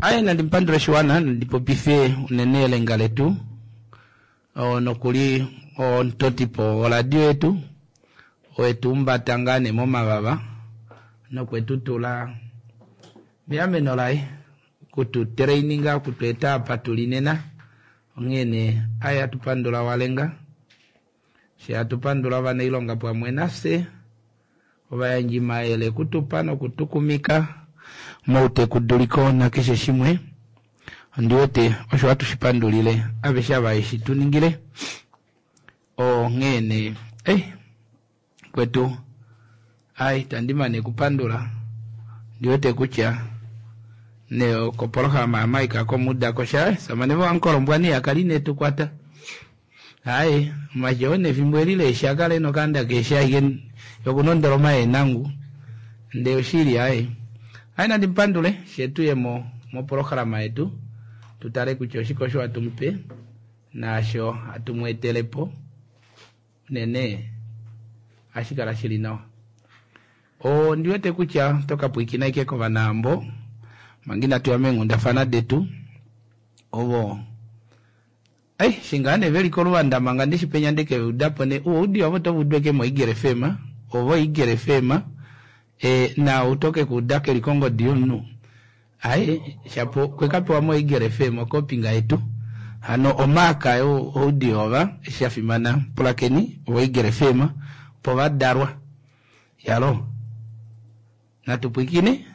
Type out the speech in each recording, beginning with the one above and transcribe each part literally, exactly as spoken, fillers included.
Aye na dimpandura shwana ndipo bife unenele ngaletu o nokuli o ntotipo o radio etu o etumba tangane moma baba nokwetutula biamenolai kutu traininga kutu etapa tulinena ngene aya tupandula walenga si atupandula vanailonga pa mwenase obaya njima ele kutupano kutukumika moute kuduliko na keshe shimwe ndiote osho watu shipandulile abesha baishi tuningile o ngene eh kwetu ai tandimane kupandula ndiote kucha neo koporoka mama ikako muda kosha samanevo ankoro mbwani akaline tukwata ai majone vimbwelile shagale no kanda kesha igen yokunondoro mae nangu ndeo shiri ai aina dimpandule shetu ye mo mo programa etu tutare kuchoshiko sho atumpe na sho atumwetelepo nene ashikala shiri nao o ndiwete kucha toka puikina ike kwa vanambo mangina tuyamengu ndafana detu obo ai shingane veli koluwanda mangandishi penyandeke udapone uo udi wamoto udweke mo igere fema obo igere fema e na utoke kudake likongo diunu ai shapo kwekapo wa mo igere fema kopinga etu hano omaka yo udi ova shafimana plakeni o igere fema po darwa yalo na tupikine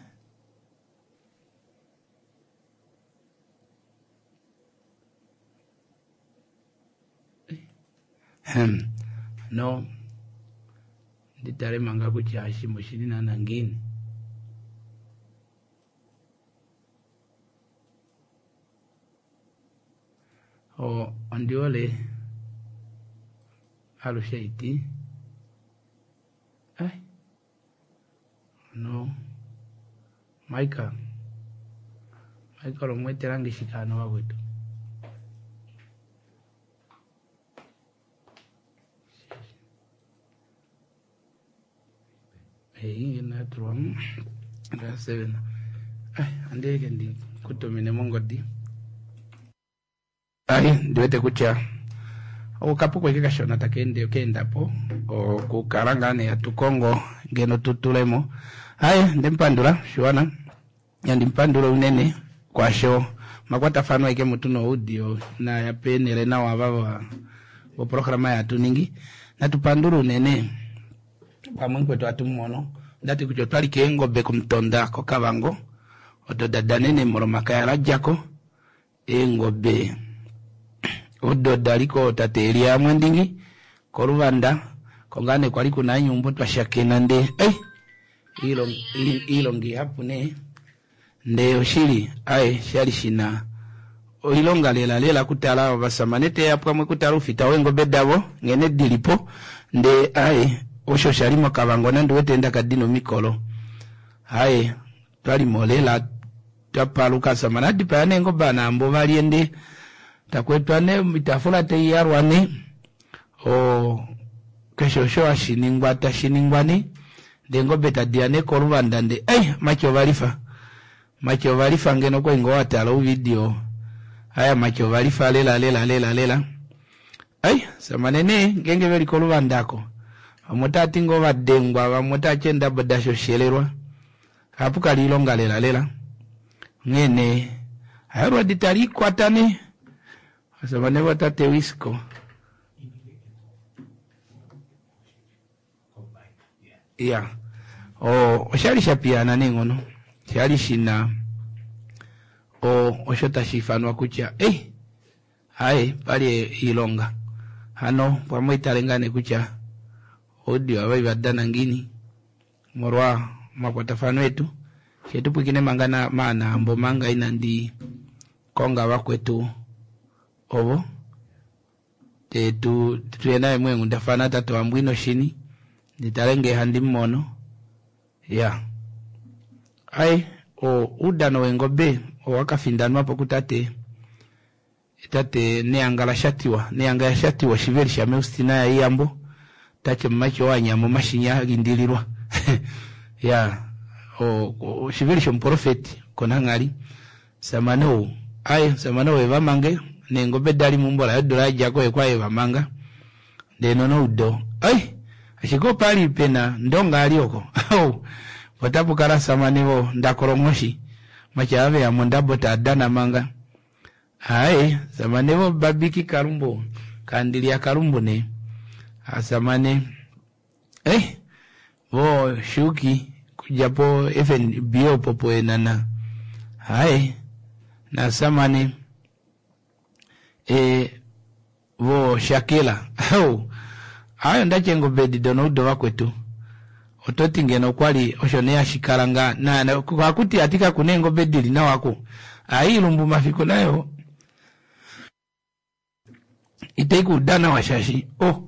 Hmm. No ditare manga kuchashi mushini na nangini o andiole alushaiti ai no maika maika lo mwete rangi shikano wa wetu hey na tuam na seven ai andege ndi kutomene mongodi ai ndiwete kucha o kapuko ikika shona takende okenda po o kukarangane ya tukongo ngeno tutulemo ai ndimpandula shwana ya ndimpandula unene kwa show makwata fano ike mutuno audio na ya penele na wababa wa programa ya tuningi na tupandula unene kwa mwengu wetu atumuono ndati kucho twali kengo beko mtonda ko kabango odo dadanene moromaka ya rajako engobe odo daliko tateli ya mwendingi korubanda kongane kwa liku na nyumbo twashakena nde eh ilo ilo ngi hapo ne nde oshiri ai shali shina o ilonga lela lela kutala basamanete yapwa mwe kutarufi tawengo bedabo ngene dilipo nde ai osho shalimo kabango nando wetenda kadino mikolo hae twali molela tapaluka samanadi pane ngo bana mbo valiende takwetwane mitafula te yarwane o kesho sho ashiningwa tashiningwani dengo beta diane korubanda nde eh macho valifa macho valifa ngeno ko ngo atalo video haya macho valifa lela lela lela lela ai samanene ngenge veli korubandako amotati ngo badengwa bamotati nda badasho shelerwa hapuka lilonga lela lela ngene ayarwa ditari kwatane asabane batate wisko ya o oshali shapiana ningono shali shina o oshota shifanwa kucha eh hai pale ilonga hano pamwitalengane kucha audio abai badana ngini morwa makwatafano etu shetu pukine mangana mana ambo manga inandi konga wakwetu obo tetu tuena mwengu ndafana tatu ambwino shini nitalenge handi mono ya ai o udano wengobe o wakafindanwa pokutate itate neangala shatiwa neanga shatiwa shiveli shameustina ya iyambo tache macho wanyamo mashinya gindilirwa ya o, o shiveli shom profeti konangari samano ai samano we bamange nengobe dali mumbola yodola jako ekwa e bamanga deno no udo ai ashiko pali pena ndonga alioko oh watapu kala samaniwo ndakoromoshi machave ya mondabo tadana manga ai samaniwo babiki karumbo kandilia karumbo ne asamane eh wo shuki kujapo even bio popo enana hai na samane e wo shakila oh ayo ndachengo bedi dono udo wakwetu ototi ngeno kwali oshonea shikaranga na, na kwakuti atika kunengo bedi lina wako ai lumbu mafiko nayo itaiku dana washashi oh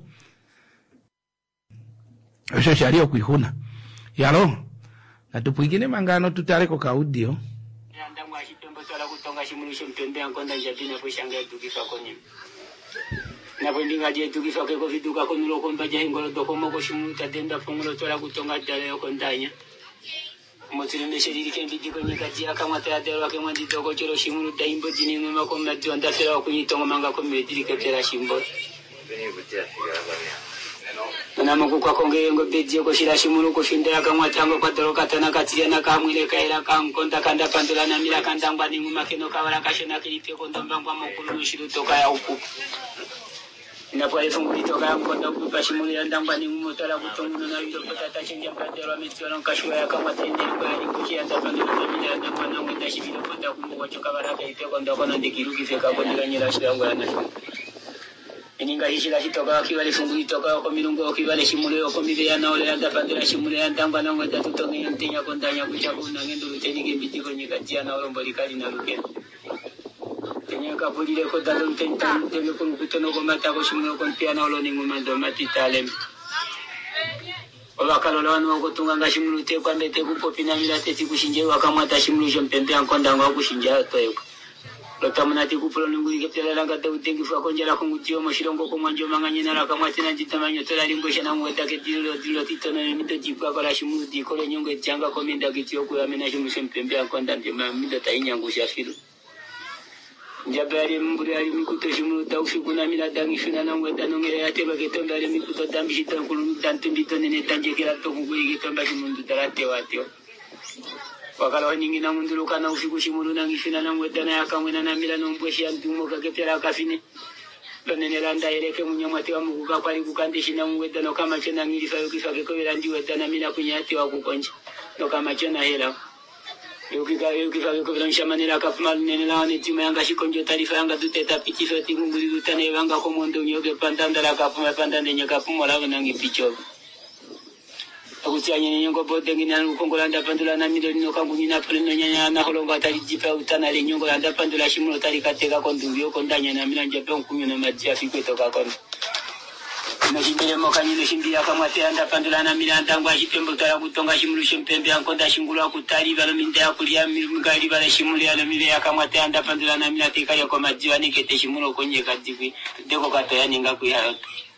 osho shario kuihuna yalo na tupwingine mangano tutareko kaudio ndamwa shitombo sola kutonga shimulisho mpembe ankonda njabina pushanga edukifa konye na bwendinga je edukifa ke koviduka konulo komba je ngolo dokomo ko shimu tadenda fungulo tola kutonga dale yo kondanya motire mesheri kendi diko nyika ji akamata ya dero ke mwandi doko choro shimu daimbo jini ngoma ko mati onda fera ko nyitongo manga ko mediri ke tera shimbo bene butia figara bane na moko kwa konge ngo beje ko shira shimuru ko finda akamwatango kwa dero katana katiya na kamwile kaira kankonda kanda pandula na mira kandangwa ni nguma keno kawara kashona kilipe ko ndombangwa mokulu shiru toka ya upu inapo ifungu toka ya mkonda kupa shimuru ya ndangwa ni ngumotola kutongu na wito kutata chinja kadero mitoro kashwa ya kamatende kwa alikuchi ya tapandula na mira ndangwa na ngenda shibiro konda kumbo choka baraka ipe ko ndoko na ndikiruki feka ko ndilanyira shirango ya nasho ininga hishira hitoka kiwale fungu hitoka ko milungo kiwale shimule ko mibeya na ole anda pandira shimule andangwa na ngota tutonge ntenya kondanya kuchaku na ngendo ruteni gembiti ko nyika tia na olombo likali na ruke tenya ka pulile ko dalo tenta tele ko kutono ko mata ko shimule ko pia na oloni nguma ndo matitale oba kalolo anu ko tunga nga shimule te kwa mbete ku popina milate tikushinje wakamata shimule jompembe ankonda nga kushinja toyo Lotamunati kupulo nungui kepela langa da utengi fa konjala ko mutio mashirongo ko manjo manganye na raka matina jitamanyo tola lingosha na mweta ke dilo dilo titona mito jipwa kala shimu di ko nyongo janga ko minda kitio ko amena shimu sempembe akonda ndima mido tainya ngusha filu njabari mburi ali mikuto shimu da ufikuna mila dangi fina na mweta nongere yateba ke tonda ali mikuto dambi shitan kulu tantu ndito nene tanje kila to kugui ke tonda shimu ndarate watio wakala nyingi na mundulu kana ufiku shimuru na ngifina na mwedana yakamwena na mila nombweshi antumo kakepera kafine lonene landa eleke munyamati wa mukuka kwali kukandishi na mwedana kama chena ngilifa yokifa kekobera ndi wedana mila kunyati wa kukonja no kama chena hela yokika yokifa kekobera nshamanela kafuma nene la ne tima yanga shikonjo tarifa yanga duteta pitifo tingunguli dutane yanga komondo nyoke pandanda la kafuma pandanda nyaka fumo la nangi picho akutsanya nyongo bode ngina ukongola ndapandula na midoni no kangu nyina pulino nyanya na holonga tali jipa utana le nyongo ndapandula shimulo tali kateka konduyo kondanya na milanja pe nkunyo na maji afiko toka kono mashindele mokanyile shimbia kama te ndapandula na milanda ngwa shitembo tala kutonga shimulo shimpembe ankonda shingulwa kutali balo minda yakulia migali bala shimulo ya mile kama te ndapandula na milate kaya kwa maji anikete shimulo konye kadikwi deko katoya ninga kuya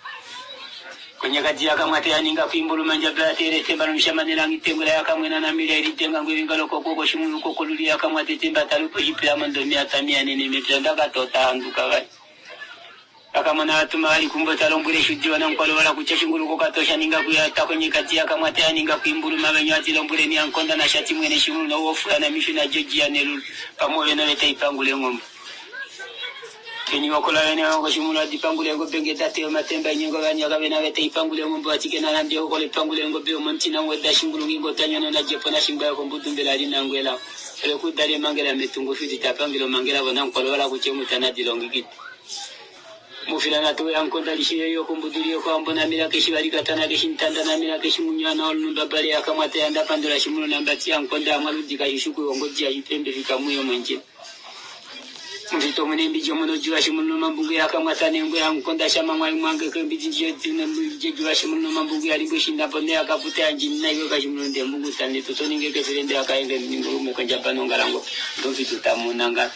kwenye kaji akamate yaninga kuimbulu manja blatere temba mshamanela ngitengula yakamwena na mile ritenga ngwingalo kokoko shimu kokoluli yakamate temba talupo hipya mando mia tamia nene mependa katota anduka gai akamana atuma ali kumbota lombure shujiwa na mkwalo wala kuchashingulu kokatosha ninga kuyata kwenye kaji akamate yaninga kuimbulu mabenyo ati lombure ni ankonda na shati mwene shimu na uofu na mishu na joji ya nelu pamoja na leta ipangule ngombe kini wakola wene wango shimula dipangule ngo benge tate matemba nyingo ganya kabena wete ipangule ngombe atike na nandi ko le pangule ngo be montina ngweda shingulu ngingo tanyana na jepo na shimba ko mbutumbela ali nangwela ele ku dali mangela metungo fiti tapangilo mangela bona ko wala ku chemu tanadi longiki mufila na to yankonda lishiye yo ko mbuduri ko ambona mira ke shibali katana ke shintanda na mira ke shimunyana olu ndabali akamate anda pandula shimulu nambati yankonda amaludi ka yishuku ngo jia yipembe fikamuyo manje mvito mwenembi jomono jua shimuno mambugu yakamata nengo yankonda shama mwayi mwange kembiji jina muje jua shimuno mambugu yalibo shinda ponde akaputa anjini na yo kashimuno ndembugu tani totoni ngeke ferende akaende ningo mukanja panongarango ndovito tamunanga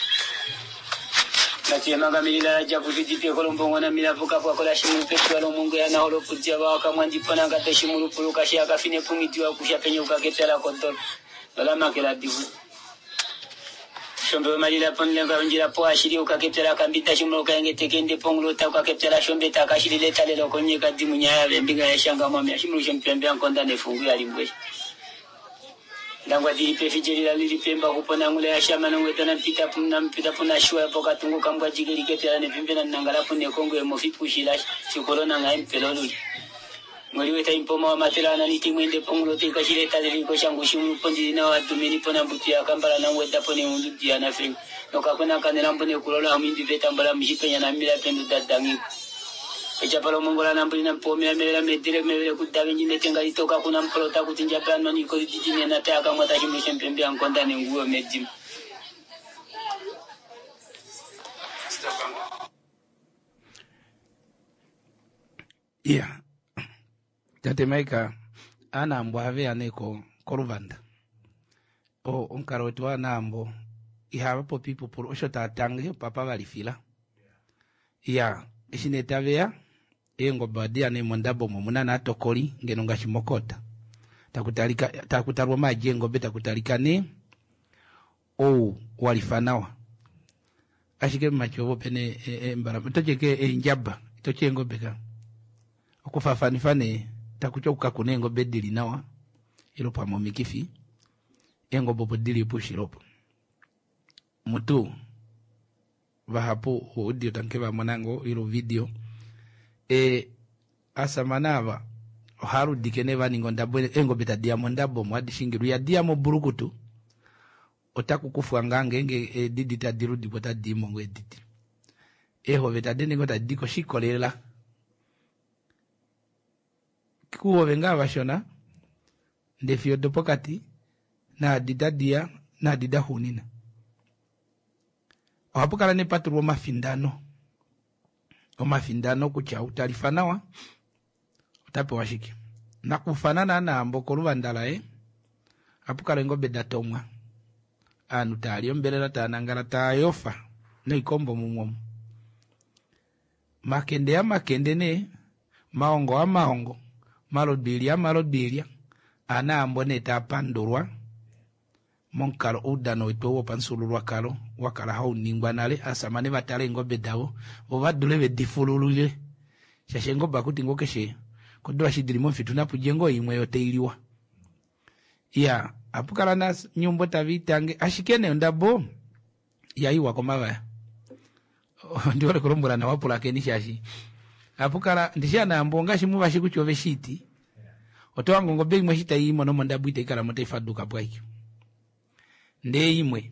Natia manga milila la jabu vijite kolombo na mila vuka kwa kola shimu petu walo mungu ya na holo putia waka mwanji pona ngate shimu pulu kashi ya kafine pungiti wa kusha penye ukaketela kontol. Lala makela divu. shombe malila ponle ngira po ashiri ukakeptera kambita shimlo kaenge tekende ponglo ta ukakeptera shombe ta kashiri leta lelo konye kadimu nyaya bembiga ya shanga mama shimlo shempembe ankonda nefungu ya limbwe ndangwa dili pefijeri la lili pemba kupona ngule ya shama na ngweta na mpita puna mpita puna shua poka tungu kambwa jigeli keptera ne pembe na nangala pune kongo ya mofipu shila chukolona nga mpeloluli Ngoliwe ta impoma wa matela na niti mwende ponglo te kashire tadeli ko shangu shimu pondi na watu meni pona mbuti ya kambala na ngweta pone mundu ya na fring noka kuna kanela mbone kulola hamindi veta mbala mjipenya na mila pendo dadangi echa palo mongola na mbuli na pomi ya mela medire mele kudawe njine tengali toka kuna mpolo ta kutinja pano niko ditini na ta kama ta shimu shempembe ankonda ne nguo medim yeah. Tate maika ana ambo have aneko koruvanda o onkaro wetu ana ambo ihaba po pipo por osho tatange papa valifila ya ishine tavea engo badia ne mondabo mumuna na tokoli ngeno ngashimokota takutalika takutarwa majengo beta kutalika ne o walifanawa ashike machobo pene e, e, mbara tocheke e, njaba tochengo beka okufafanifane takuchoka kunengo bedili nawa ilo pa momikifi engo bobo dili pushiropo mutu vahapo audio tankeva monango ilo video e asa manava haru dikene vaningo ndabo engo beta diamondabo mwadi shingiru ya diamo burukutu otaku kufu ngange enge e, didi ta dirudi bota dimo ngwe didi eho beta deningo ta diko shikolela kuo venga vashona ndefio dopokati na didadia na didahunina awapukala ne patru mafindano o mafindano kucha utalifanawa utape washiki na kufanana na mbokolu vandala eh apukala ngo bedatomwa anu talio mbelela tanangala tayofa no ikombo mumwo makende ya makende ne maongo wa maongo malodilia malodilia ana ambone ta pandurwa monkalo udano ito pansulurwa kalo wakala hau ningwanale asamane batale ngobe dawo obadule be difululule shashengo bakuti ngokeshe kodwa shidirimo fituna pujengo imwe yote iliwa ya apukala na nyumbo tavitange ashikene ndabo yaiwa komaba ndio le kolombula na wapula kenishashi apukala ndishana mbonga shimu bashikuchove shiti otowango ngobe imwe shita yimo no monda bwite kala motefa duka bwaki nde imwe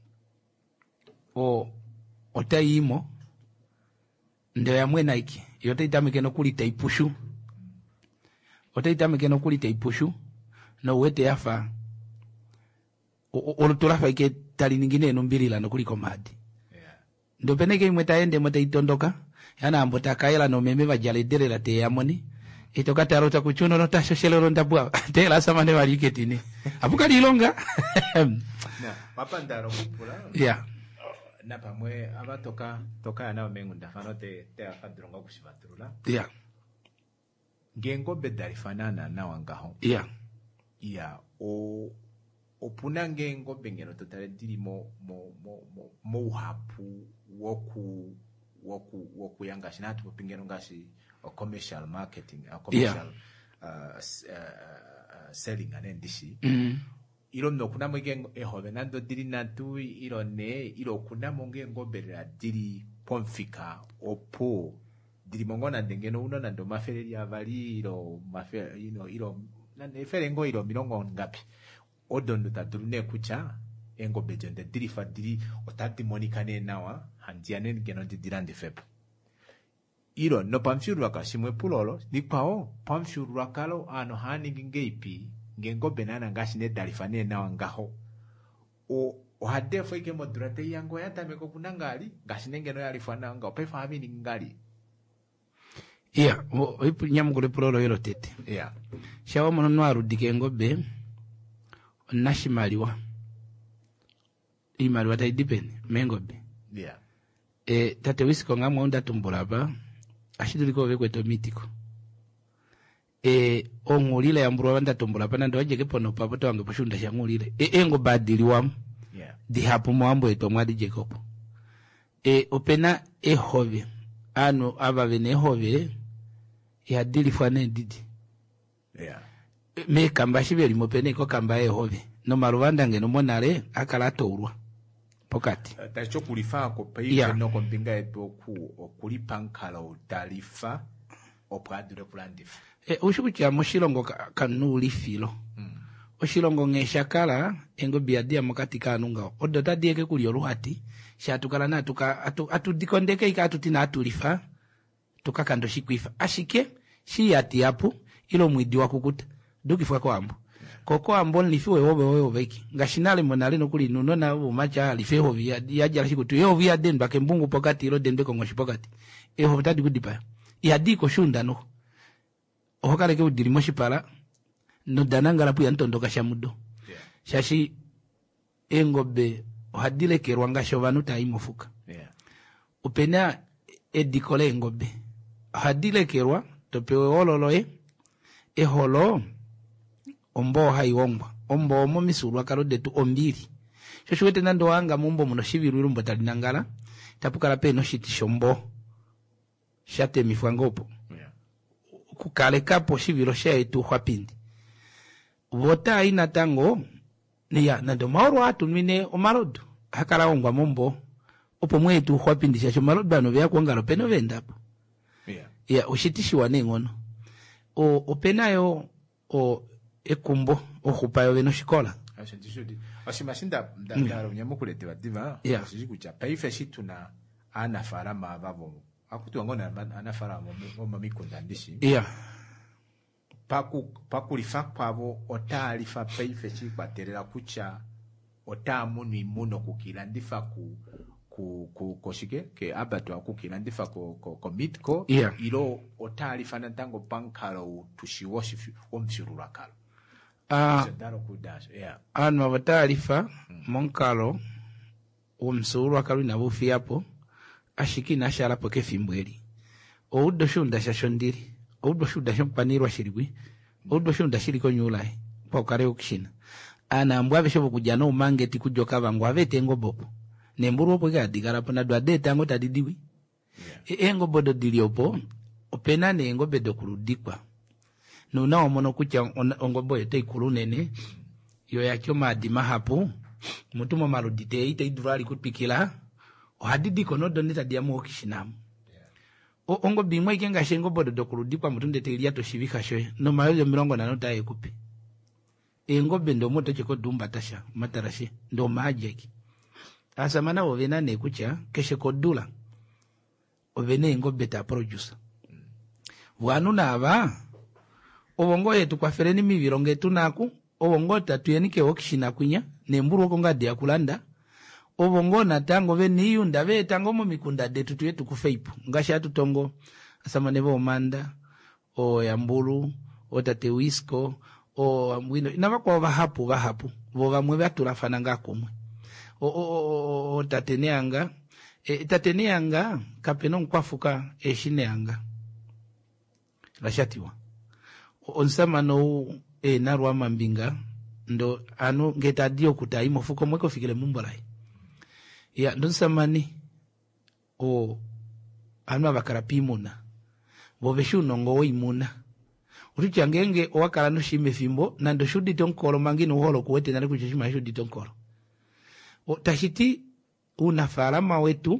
o otayimo ndio yamwe naiki yote itamike no kulita ipushu ote itamike no kulita ipushu no wete yafa olutulafa ike tali ningine no mbilila no kuliko madi ndo peneke imwe taende mote itondoka yana ambota kaela no meme bajaledere la te yamoni itoka tarota kuchuno no tasho shelero ndabwa tela samane waliketini apuka lilonga na papa ndaro kupula yeah na pamwe abatoka toka na mengu ndafano te te akadronga kushibaturula yeah gengo bedarifanana na wangaho yeah yeah o opuna ngengo bengeno totale dilimo mo mo mo mo hapu woku woku woku yanga shinatu pingeno ngashi o commercial marketing a commercial yeah. uh, uh, selling anendishi mm ilo no kuna mwege ehove nando dili nantu ilo ne ilo kuna monge ngoberera dili pomfika opo dili mongona ndengeno uno nando mafereri avali ilo mafer ino ilo nande ferengo ilo milongo ngapi odondo tadurune kucha engo bejende dili fa dili otati monika ne nawa handiane ngeno dilande fepo ilo no pamfiru akashimwe pulolo nikpao pamfiru akalo ano hani ngeipi ngengo benana ngashi ne dalifane na wangaho o o hadefo ike modurate yango yata meko kunangali ngashi nengeno yalifana nga opefa habini ngali iya o ipu nyamugule pulolo yelo tete iya shawo mono no arudike ngobe nashimaliwa imaliwa ta dipende mengobe iya e tate wisiko ngamwe onda tumbulaba ashiduliko vekwe to mitiko e ongulile yamburu wanda tumbula pana ndo waje kepono papoto wange pushunda shangulile e engo badili wam yeah di hapo mwambo eto mwadi Jacob. E opena e hove. Ano aba vene hove ya dili fwane didi. Yeah. Me kamba shibeli mopene ko kamba e hove. No maruvanda ngeno monare akala tourwa. Pokati. Uh, Tacho kulifa ko peife yeah. No kompinga eto ku okulipa nkala utalifa opradure kulandifa. E ushukucha moshilongo kanuli filo. Mm. Oshilongo ngeshakala engo biadia makatika anunga. Odo tadieke kuli oluhati. Shatukala na tuka atu, atu dikondeke ika atu tina atulifa. Tuka kando shikuifa. Ashike, shi ati hapu, ilo mwidi wakukuta. Duki fwa kwa ambu. Koko ambo nifiwe obe obe obeki. Ngashinale monale no kuli nunona umacha alife hovi ya, ya jala shikutu. Yo hovi ya den bake mbungu pokati ilo den beko ngoshi pokati. E hovi tadi kudipa. Ya diko shunda no. Ohokale ke udiri moshi pala. No dananga lapu ya ntondoka shamudo. Yeah. Shashi engobe ohadile kerwanga shovanu ta imofuka. Yeah. Upena edikole engobe. Ohadile kerwa topewe ololoe e holo ombo haiwongwa. Ombo omo misurwa karode tu ombili. Shoshuwete nando wanga mumbo muno shiviru ilumbo talinangala. Tapukala pe no shiti shombo. Shate mifwangopo. Yeah. Kukale kapo shiviro shea itu hwapindi. Vota ina tango ni ya nando maoro atu mine omarodu hakala ongwa mombo opo mwetu hwapindisha shomarodu bano vya kuangalo peno vendapo. Yeah. Ya ushitishi wane ngono. O openayo o ekumbo o hupayo veno shikola. Ashintishudi. Ashimashinda mdangaro mm. Nyamukulete wa diva. Yeah. Ashikucha. Paife shituna anafarama avavo. Akutu wangona anafarama omamikundanishi. Yeah. Paku pakulifa kwabo otalifa peife chikwaterera kucha otamuni muno kukilandifa ku ku ku koshike ke abatwa kukilandifa ko ko, ko mitko yeah. Ilo otalifa nantango pankalo tushiwoshi omshurura kalo ah ndaro kudash yeah anu abatalifa hmm. Monkalo omshurura kalo na bufi hapo ashiki na shala poke fimbweli oudo shunda shashondiri oudo shunda shompanirwa shirigwi oudo shunda shiriko nyulai pokare ukishina ana mbwave shobo kujana umangeti kujoka bangwave tengo bopo nemburu opo ga digara pona dwa data ngo tadidiwi yeah. E engo bodo diliopo opena ne engo bedo kurudikwa no na omono kucha ongo boye te kulunene yo yakyo madima hapo mutumo marudite ite idurali kupikila o hadidi kono doneta diamo okishinamu o ongo bimwe ikenga shengo bodo dokurudikwa mutunde telia to shivika shoye no mayo mirongo na nota ekupi engo bendo moto cheko dumba tasha matarashi ndo majeki asa mana ovena ne kucha keshe kodula ovene engo beta producer wanu na aba obongo yetu kwa fereni mivironge tunaku obongo tatu yenike okishina kunya nemburu konga dia kulanda obongo na tango veni yunda ve tango mo mikunda detu tuyetu kufeipu ngasha tutongo asamane bo manda o yambulu o tatewisko o amwino inava kwa vahapu vahapu vo vamwe vatulafana ngakumwe o o o, o tateneanga e tateneanga kapeno nkwafuka eshineanga lashatiwa onsama no e narwa mambinga ndo anu ngeta dio kutai mofuko mweko fikile mumbolai ya ndo samani o anu abakarapi muna bobeshu nongo imuna urucha ngenge owakala no shime fimbo nando shudi tonkolo mangino holo kuwete nale kuchishima shudi tonkolo o tashiti una farama wetu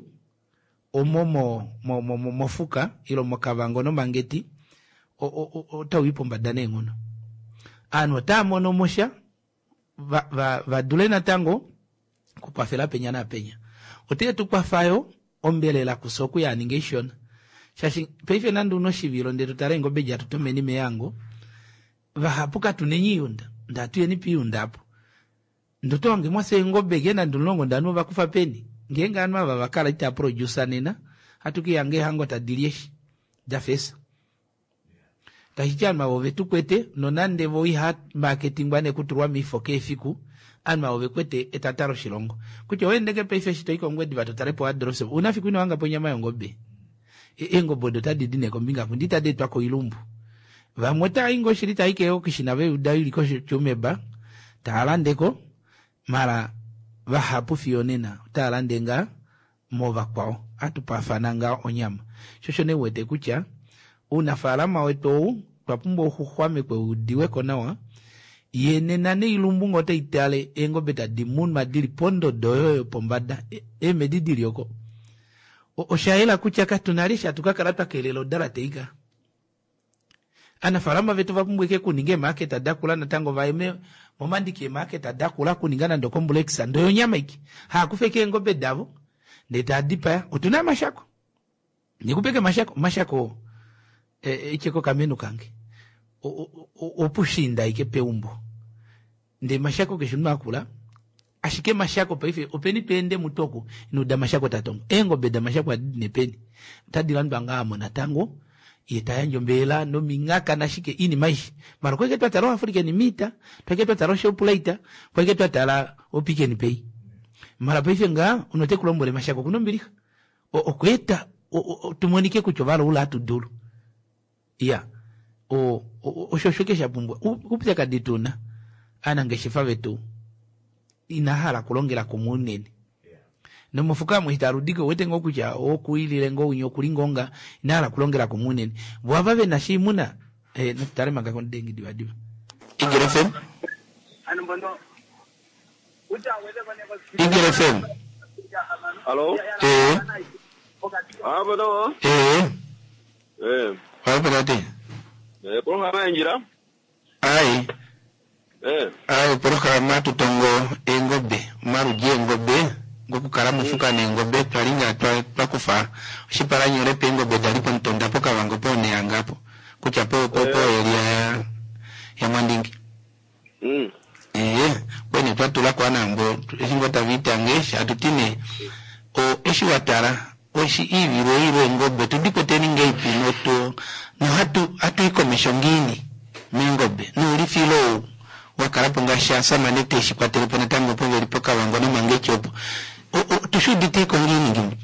omomo mo mo mofuka ilo mokavango no mangeti o o o tawipo mbadane ngono anu tamo no mosha va va va dulena tango kupafela penya na penya ote tukwafayo ombele la kusoku ya ningation shashi peife nandu no shiviro ndeto tarengo beja tutomeni meyango vahapuka tunenyiyunda ndatu yeni piyunda hapo ndoto wange mwase ngobe gena ndulongo ndanu bakufa peni ngenga anu aba bakala ita producer nena hatuki yange hango tadilieshi dafesa tahichama wove tukwete nonande voi hat marketing bane kuturwa mifoke fiku anma wove kwete etataro shilongo kucho wendeke peife shito iko ngwedi batotare adrose unafiku ino wanga ponya mayo ngobe e engo bodo tadidine kombinga fundita de twako ilumbu vamweta ingo shirita ike okishina ve udaili ko chumeba taalandeko mara vahapu fionena utalandenga mova kwao atupafananga onyama shosho ne wete kucha unafalama wetu twapumbo huhwame kwe udiweko nawa yene nane ilumbungo te itale engo beta dimun madili pondo doyo pombada e, e medidili yoko o, o shaila kucha katunalisha tukakarata kelelo dala teiga ana falama vetu vapumbo ke kuninge market adakula na tango vaime momandi ke market adakula kuningana ndo kombulexa ndo nyama iki ha kufeke engo bedavo ndeta adipa utuna mashako nikupeke mashako mashako e, e, icheko kamenu kange opushinda ike peumbo nde mashako keshunwa kula ashike mashako paife openi pende mutoko inuda mashako tatongo engo beda mashako adine peni tadilandu angamo na tango yeta njombela no mingaka na shike ini maishi mara kweke tu atalo Afrika ni mita kweke tu atalo shopulaita kweke tu atala opike ni pei mara paife nga unote kulombole mashako kunombilika okweta tumonike kuchovalo ula atu dulu iya o o shoshokesha pumbwa kupita kadituna ana ngeshifa vetu inahala kulongela kumunene no mufuka muhitarudiko wete ngokuja okuilile ngo unyo kulingonga inahala kulongela kumunene bwabave na shimuna eh natare manga kondengi diwadiwa igrefem anu bondo uja wele bane ba igrefem Halo eh ah bodo eh eh wa berarti eh programa enjira ai eh ai programa tutongo engobe maru je engobe goku karamu fuka ne engobe twalinga twa twakufa shipara nyore pengo bedali pontonda poka wango pone angapo kucha po po po elia ya mwandingi mm eh bone twatula kwa nambo esingo tavita ngesha atutine o eshi watara oshi hivi roiro ngobe tudiko teni ngeipi noto no hatu hatu ikomesho ngini mengobe no ulifilo wakarapo ngasha sama nete shi kwa telefone tango po veripoka wango no mangechopo o, o tushudi teko ngini ngini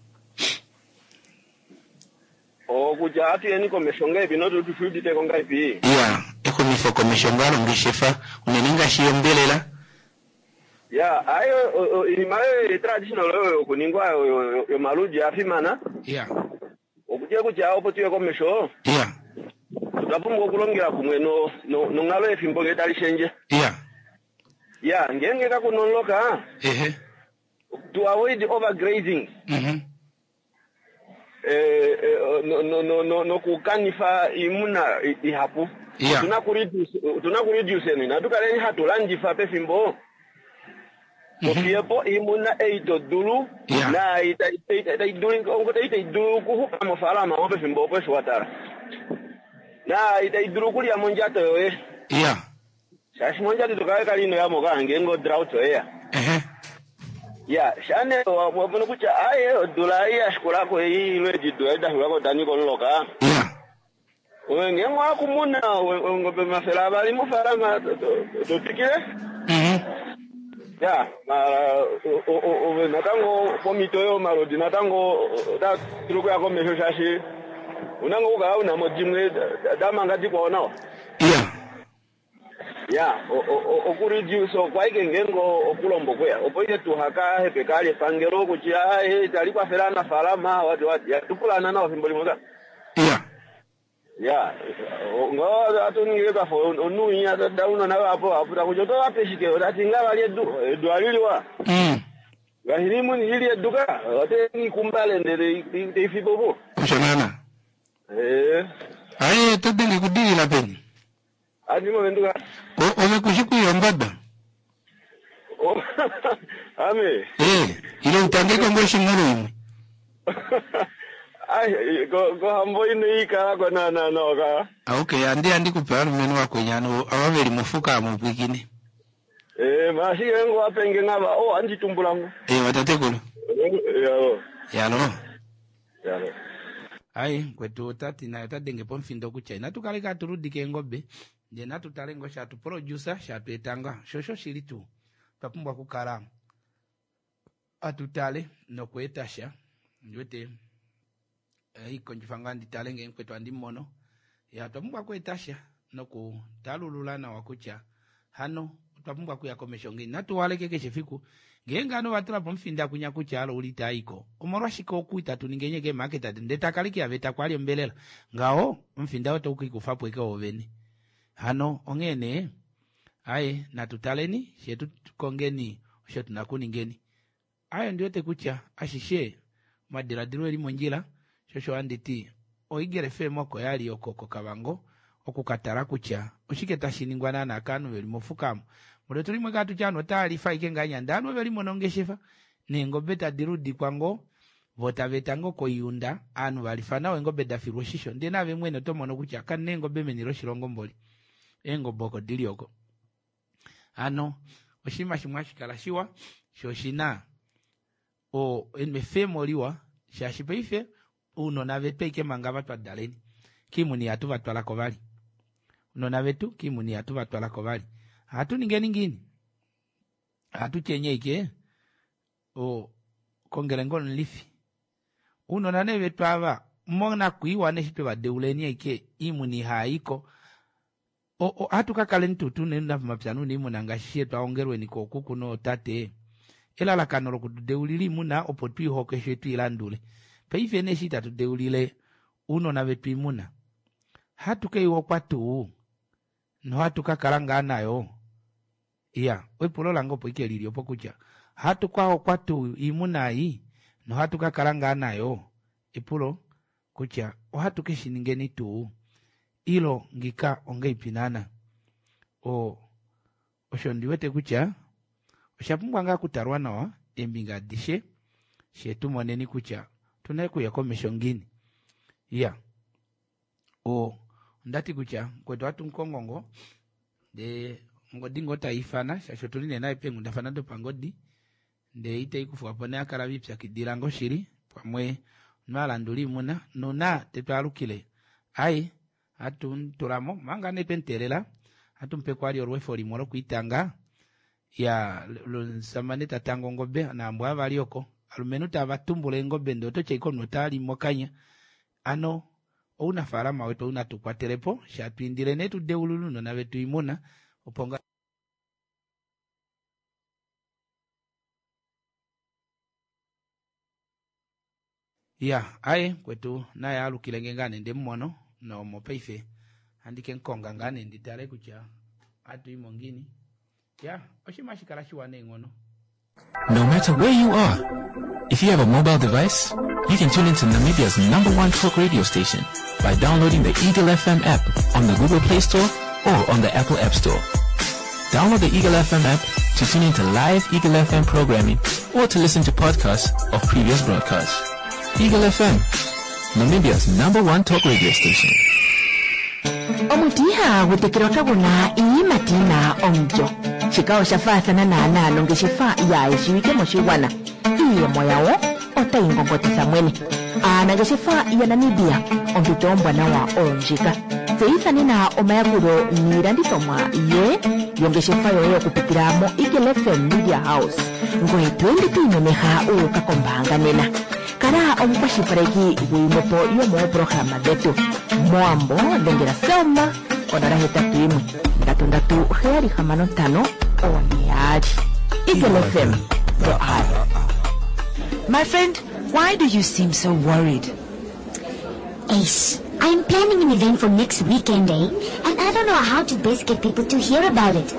o kuja atu yani komesho ngeipi noto tushudi teko ngaipi ya eko mifo komesho ngalo ngishefa uneninga shiyo mbelela ya ayo ilimayo traditional yo kuningwa yo maluji afimana ya okuje kuja opo tuye komesho ya tutapumwa kulongera kumwe no no ngalo efimbo gedali shenje ya ya ngenge ka kunoloka ehe to avoid overgrazing mhm eh no no no no no kukanifa imuna ihapu yeah. tuna ku reduce tuna ku reduce ni natukaleni hatulanji fa pefimbo Kofiapo imuna eito dulu yeah. na ita ita ita dulu ongo ita dulu kuhupa mafalama ope fimbo ope swatara na ita dulu kuli amonjato yoe yeah shashi monjato tukawe kalino ya moga ngengo drought yoe ehe ya shane wabono kucha aye dula ya shkola ko yi lwe jido eda wako dani ko loka yeah wenge mwa kumuna ngo be mafela bali mufalama to tikile mhm ya mara o o o natango pomito yo marodi natango da turuko yako mesho shashi unango ga una mojimwe dama ngati kwaona yeah ya o o o kureduce kwa ike ngengo okulombo kwa opoite tuhaka hepekali pangero kuchia he tali kwa ferana falama watu watu ya tukulana na ofimboli moza yeah ya ngo atungireka fo onunya da uno na hapo aputa kujoto apeshike odatinga bali edu edu aliliwa mm gahirimu ni ili eduka otengi kumbale ndele ifibobo kushonana eh aye todenge kudili la peni adi mo nduka ko ome kushiku yombada oh ame eh ile utange kongo shinguru ai go go hambo ini ka go na na no ka okay andi andi kupana meno wako nyano awaveli mufuka mu bwikini eh mashi ngo apenge ngaba oh andi tumbulangu eh watate kulo yalo yalo yalo ai kwetu tati na tadenge pomfindo kucha ina tukaleka turudi ke ngobe je natu talengo shatu producer shatu etanga shosho shiritu tapumbwa kukara atutale no kwetasha njote iko njifanga ndi talenge kwetu andi mono ya tapumbwa kwetasha no ku talululana wakucha hano tapumbwa kuya komesho ngini natu waleke keshifiku Gengano batula pomfinda kunya kuchalo ulitaiko. Omorwashika okuita tuningenyege market ati ndetakaliki aveta kwali mbelela. Ngao mfinda wote ukikufapo eka oveni. Hano ongene aye natutaleni shetu kongeni shetu nakuningeni. Ayo ndiote kucha ashishe madiradiro eli monjila shosho anditi oigere fe moko yali okoko kabango okukatara kucha ushike tashiningwana na kanu veli mofukamu. Mudo tulimwe katu chano taarifa ikenganya ndano veli monongeshefa nengo beta dirudi kwango vota vetango koyunda anu valifana wengo beda firoshisho ndena ve mwene tomono kucha kanengo beme niroshilongo mboli engo boko dilioko ano oshima shimwashikala shiwa shoshina o enmefemo liwa shashipeife uno na vepeke manga batwa daleni kimuni atu batwala kovali uno na vetu kimuni atu batwala kovali hatu ningeni ngini hatu chenye ike o kongelengo nlifi uno na neve twava mona kuiwa neshipe wa deuleni ike imuni haiko o, o hatu kakalen tutu nenda mapyanu ni muna ngashie twaongerwe niko kuku no tate ela la kanoro kudeulili muna opotui hoke shetu ilandule peife neshita tudeulile uno na vetu imuna hatu keiwo kwatu no hatu kakalanga nayo iya wepulo lango poike lilio pokucha hatu kwao kwatu imunai no hatu kakalanga nayo ipulo kucha o hatu keshiningeni tu ilo ngika onge ipinana o oshondiwete kucha oshapumbwa nga kutarwa nawa embinga dishe shetu moneni kucha tunaye ya komesho ngini iya o ndati kucha kwetu watu mkongongo de ngodingo taifana shashotuline nae pengu ndafana do pangodi de ite ikufu apone akala vipya kidilango shiri pamwe nwala nduli muna nuna tetualukile ai hatu nturamo manga nepenterela hatu mpekwali orwefo limoro kuitanga ya samaneta tango ngobe na ambwa valioko alumenuta abatumbule ngobe ndoto cheiko notali mokanya ano una farama wetu una tukwatelepo shatwindile netu deululu no na vetu imuna uponga ya aye kwetu na ya alukilenge ngane ndi mmono no mopeife andike nkonga ngane nditale kucha atu imongini ya oshimashikala shiwane ngono. No matter where you are, if you have a mobile device, you can tune into Namibia's number one talk radio station by downloading the Eagle F M app on the Google Play Store or on the Apple App Store. Download the Eagle F M app to tune into live Eagle F M programming or to listen to podcasts of previous broadcasts. Eagle F M, Namibia's number one talk radio station. Omutiha gutekera kabona imatina omjo. Chikao shafatana na na longeshifa ya ishike moshiwana. Iye moyawo otaingongota samweni. Ana geshifa ya Namibia omtutombwa na wa onjika. Seisa nina omayakuro nirandi somwa ye yongeshifa yoyo kupitiramo Eagle F M Media House. Ngoe twende tuinomeha uka kombanga nena. Kara omupashi pareki wimopo yomo programa betu. Moambo lengera soma onara heta tuimu. Gatundatu heri hamano tano oniari. Eagle F M, the eye. My friend, why do you seem so worried? Ace, I'm planning an event for next weekend, eh? And I don't know how to best get people to hear about it.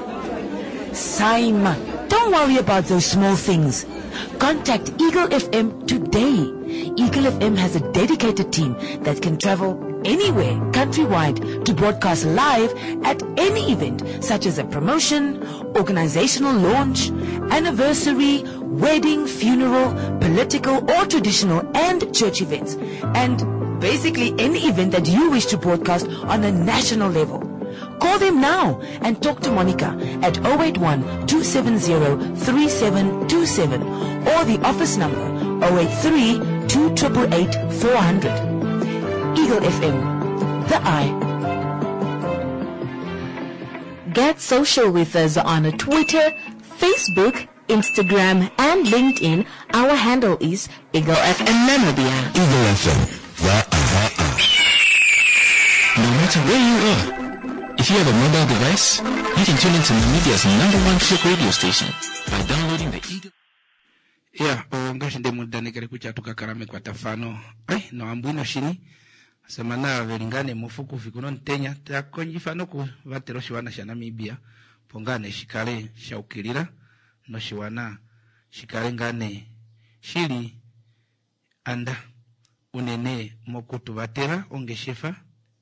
Saima, don't worry about those small things. Contact Eagle F M today. Eagle F M has a dedicated team that can travel anywhere countrywide to broadcast live at any event such as a promotion, organizational launch, anniversary, wedding, funeral, political or traditional and church events, and basically any event that you wish to broadcast on a national level. Call them now and talk to Monica at zero eight one, two seven zero, three seven two seven or the office number zero eight three, two eight eight, four hundred. Eagle F M, the eye. Get social with us on Twitter, Facebook, Instagram, and LinkedIn. Our handle is Eagle F M Namibia. Eagle F M, the eye. No matter where you are, if you have a mobile device, you can tune into Namibia's number one talk radio station by downloading the Eagle. Yeah, o ngashinde mudane kare kucha tukakarame kwa tafano. Ai, no ambwino shini. Semana velingane mufuku fikuno ntenya takonjifano ku vatero shiwana sha Namibia. Pongane shikale shaukirira no shiwana shikale ngane shili anda unene mokutu vatera ongeshefa.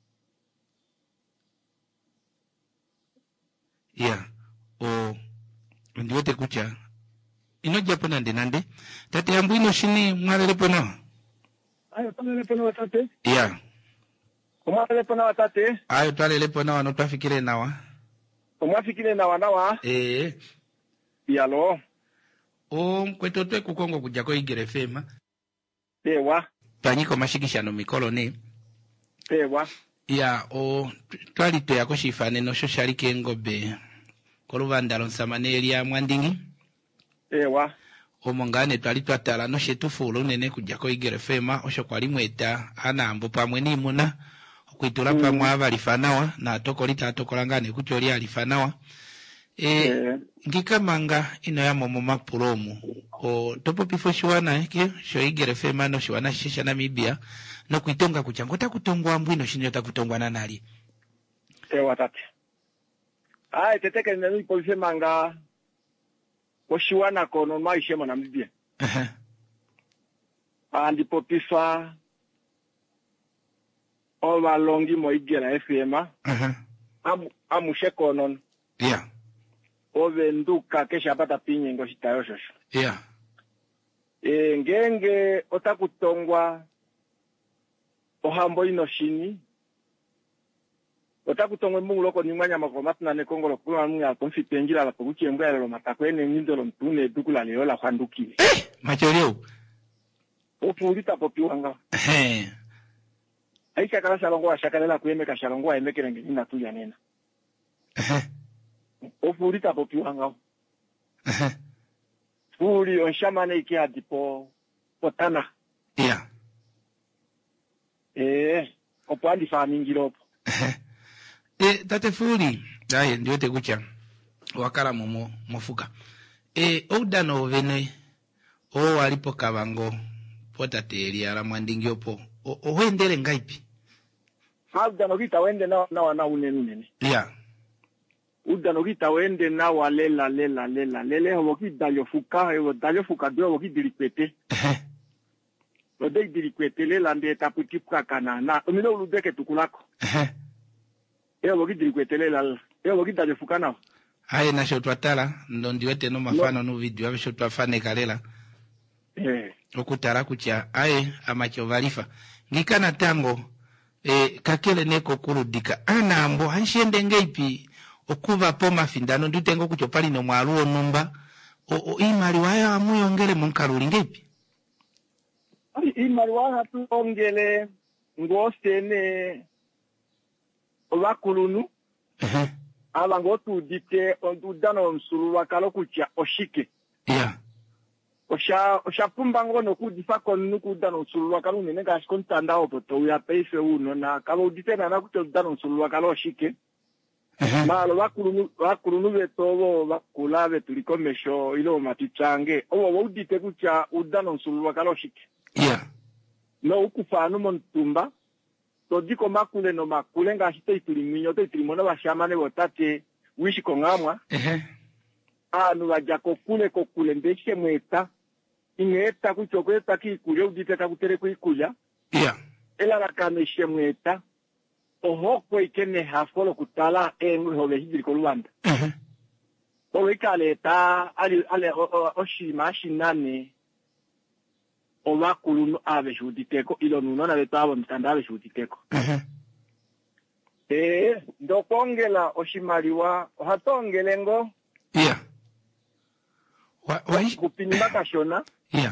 Yeah, o ndiyote kucha ino japona ndenande tate ambwino shini mwalele pono. Ayo twalele pono watate. Yeah. Mwalele pono watate. Ayo twalele pono wano twafikire nawa. Omwafikire nawa nawa. Eh. Yalo. O mkweto twe kukongo kujako igere fema. Ewa. Panyiko mashikishano mikolo ne. Ewa. Ya o twalito yako shifane no shoshali kengobe. Koluvandalo nsamane elia mwandingi. Ewa. Omongane twalito atala no shetufulu nene kujako igere fema osho kwali mweta ana ambo pamwe ni muna. Okuitula mm. pamwe abalifanawa na atokolita atokolangane kucholi alifanawa. E, yeah. Ngikamanga ino ya momo mapulomu. O topo pifo shiwana eke, sho igere fema no shiwana shisha Namibia, no kuitonga kuchangota kutongwa ambwino shinyota kutongwa nanali. Ewa tate. Ai, teteke nenu ipolise manga, o shiwana kono maishe mo Namibia. Uh-huh. Andi popifa, o malongi mo igera F M A. Uh-huh. Amu, amushe konon. Yeah. Ove nduka kesha pata pinye ngo shitayo shosho. Yeah. E ngenge otakutongwa ohambo ino shini. Otakutongwa mungu loko ni mwanya makomatu na nekongolo kula mungu ya konfitenjila la pokuchi mbwa ya lo matakwene nindolo mpune dukula leo la kwanduki. Eh, macholeo. Opulita popi wanga. Eh. Aisha kala shalongo wa shakalela kuemeka shalongo wa emeke ngeni na tuya nena. Eh. Opulita popi wanga. Eh. Fuli onshamane iki adipo potana. Yeah. Eh, opo andi farming lopo. Eh, tate fuli. Aye, ndiyo te kucha. Wakala momo mofuka. Eh, oudano vene o walipo kabango potate elia la mwandingi opo. O, o wendele ngaipi? Udano kita wende na na wana unenu nene. Yeah. Udano kita wende na walela lela lela lele ho ki dalyo fuka ho dalyo fuka do ho ki diripete. Lo de diripete le lande taputi kana na omino uludeke tukulako. Eh ho ki diripete le la. Eh ho ki dalyo fuka na. Haye na shotwa tala ndo ndiwete no mafano no video abe shotwa fane kalela. Eh. Okutara kucha aye amacho valifa. Ngikana tango e kakele neko kurudika ana ambo hanshende ngeipi okuva poma findano ndutengo kuchopali no mwaluo numba o, o imali waya amuyongele munkaruli ngeipi. Ai imali waya tu ongele ngostene olakulunu. Uh-huh. Ala ngotu dite ondudano msulu wakalo kucha oshike. Yeah. Osha osha pumba ngono kudifa konu kudano msulu wakalo nene gashi kontanda opoto ya peife uno na kalo dite na nakuto dano msulu wakalo oshike. Uh-huh. Malo wakulunu wakulunu betobo bakula betulikomesho ilo matichange owo wudite kucha udano msulu wakalo oshike. Yeah. No ukufanu montumba. Todiko makule no makule ngashite ituliminyo to itulimona bashamane botate wishi kongamwa. Eh. Anu bajako kule kokule ndeshe mweta. Ingeta kuchokweta kikule udite kakutere kuikuya. Yeah. Ela rakameshe mweta. Ohoko ikene hafolo kutala enwe hobe hidiri kolwanda. Eh. Owe ikaleta ali ale oshima shinane. Owakulunu abe shuditeko ilo nunona betabo mtanda abe shuditeko. Uh-huh. Eh, ndokongela oshimaliwa ohatongele ngo. Yeah. Wa wa kupinima kashona. Yeah.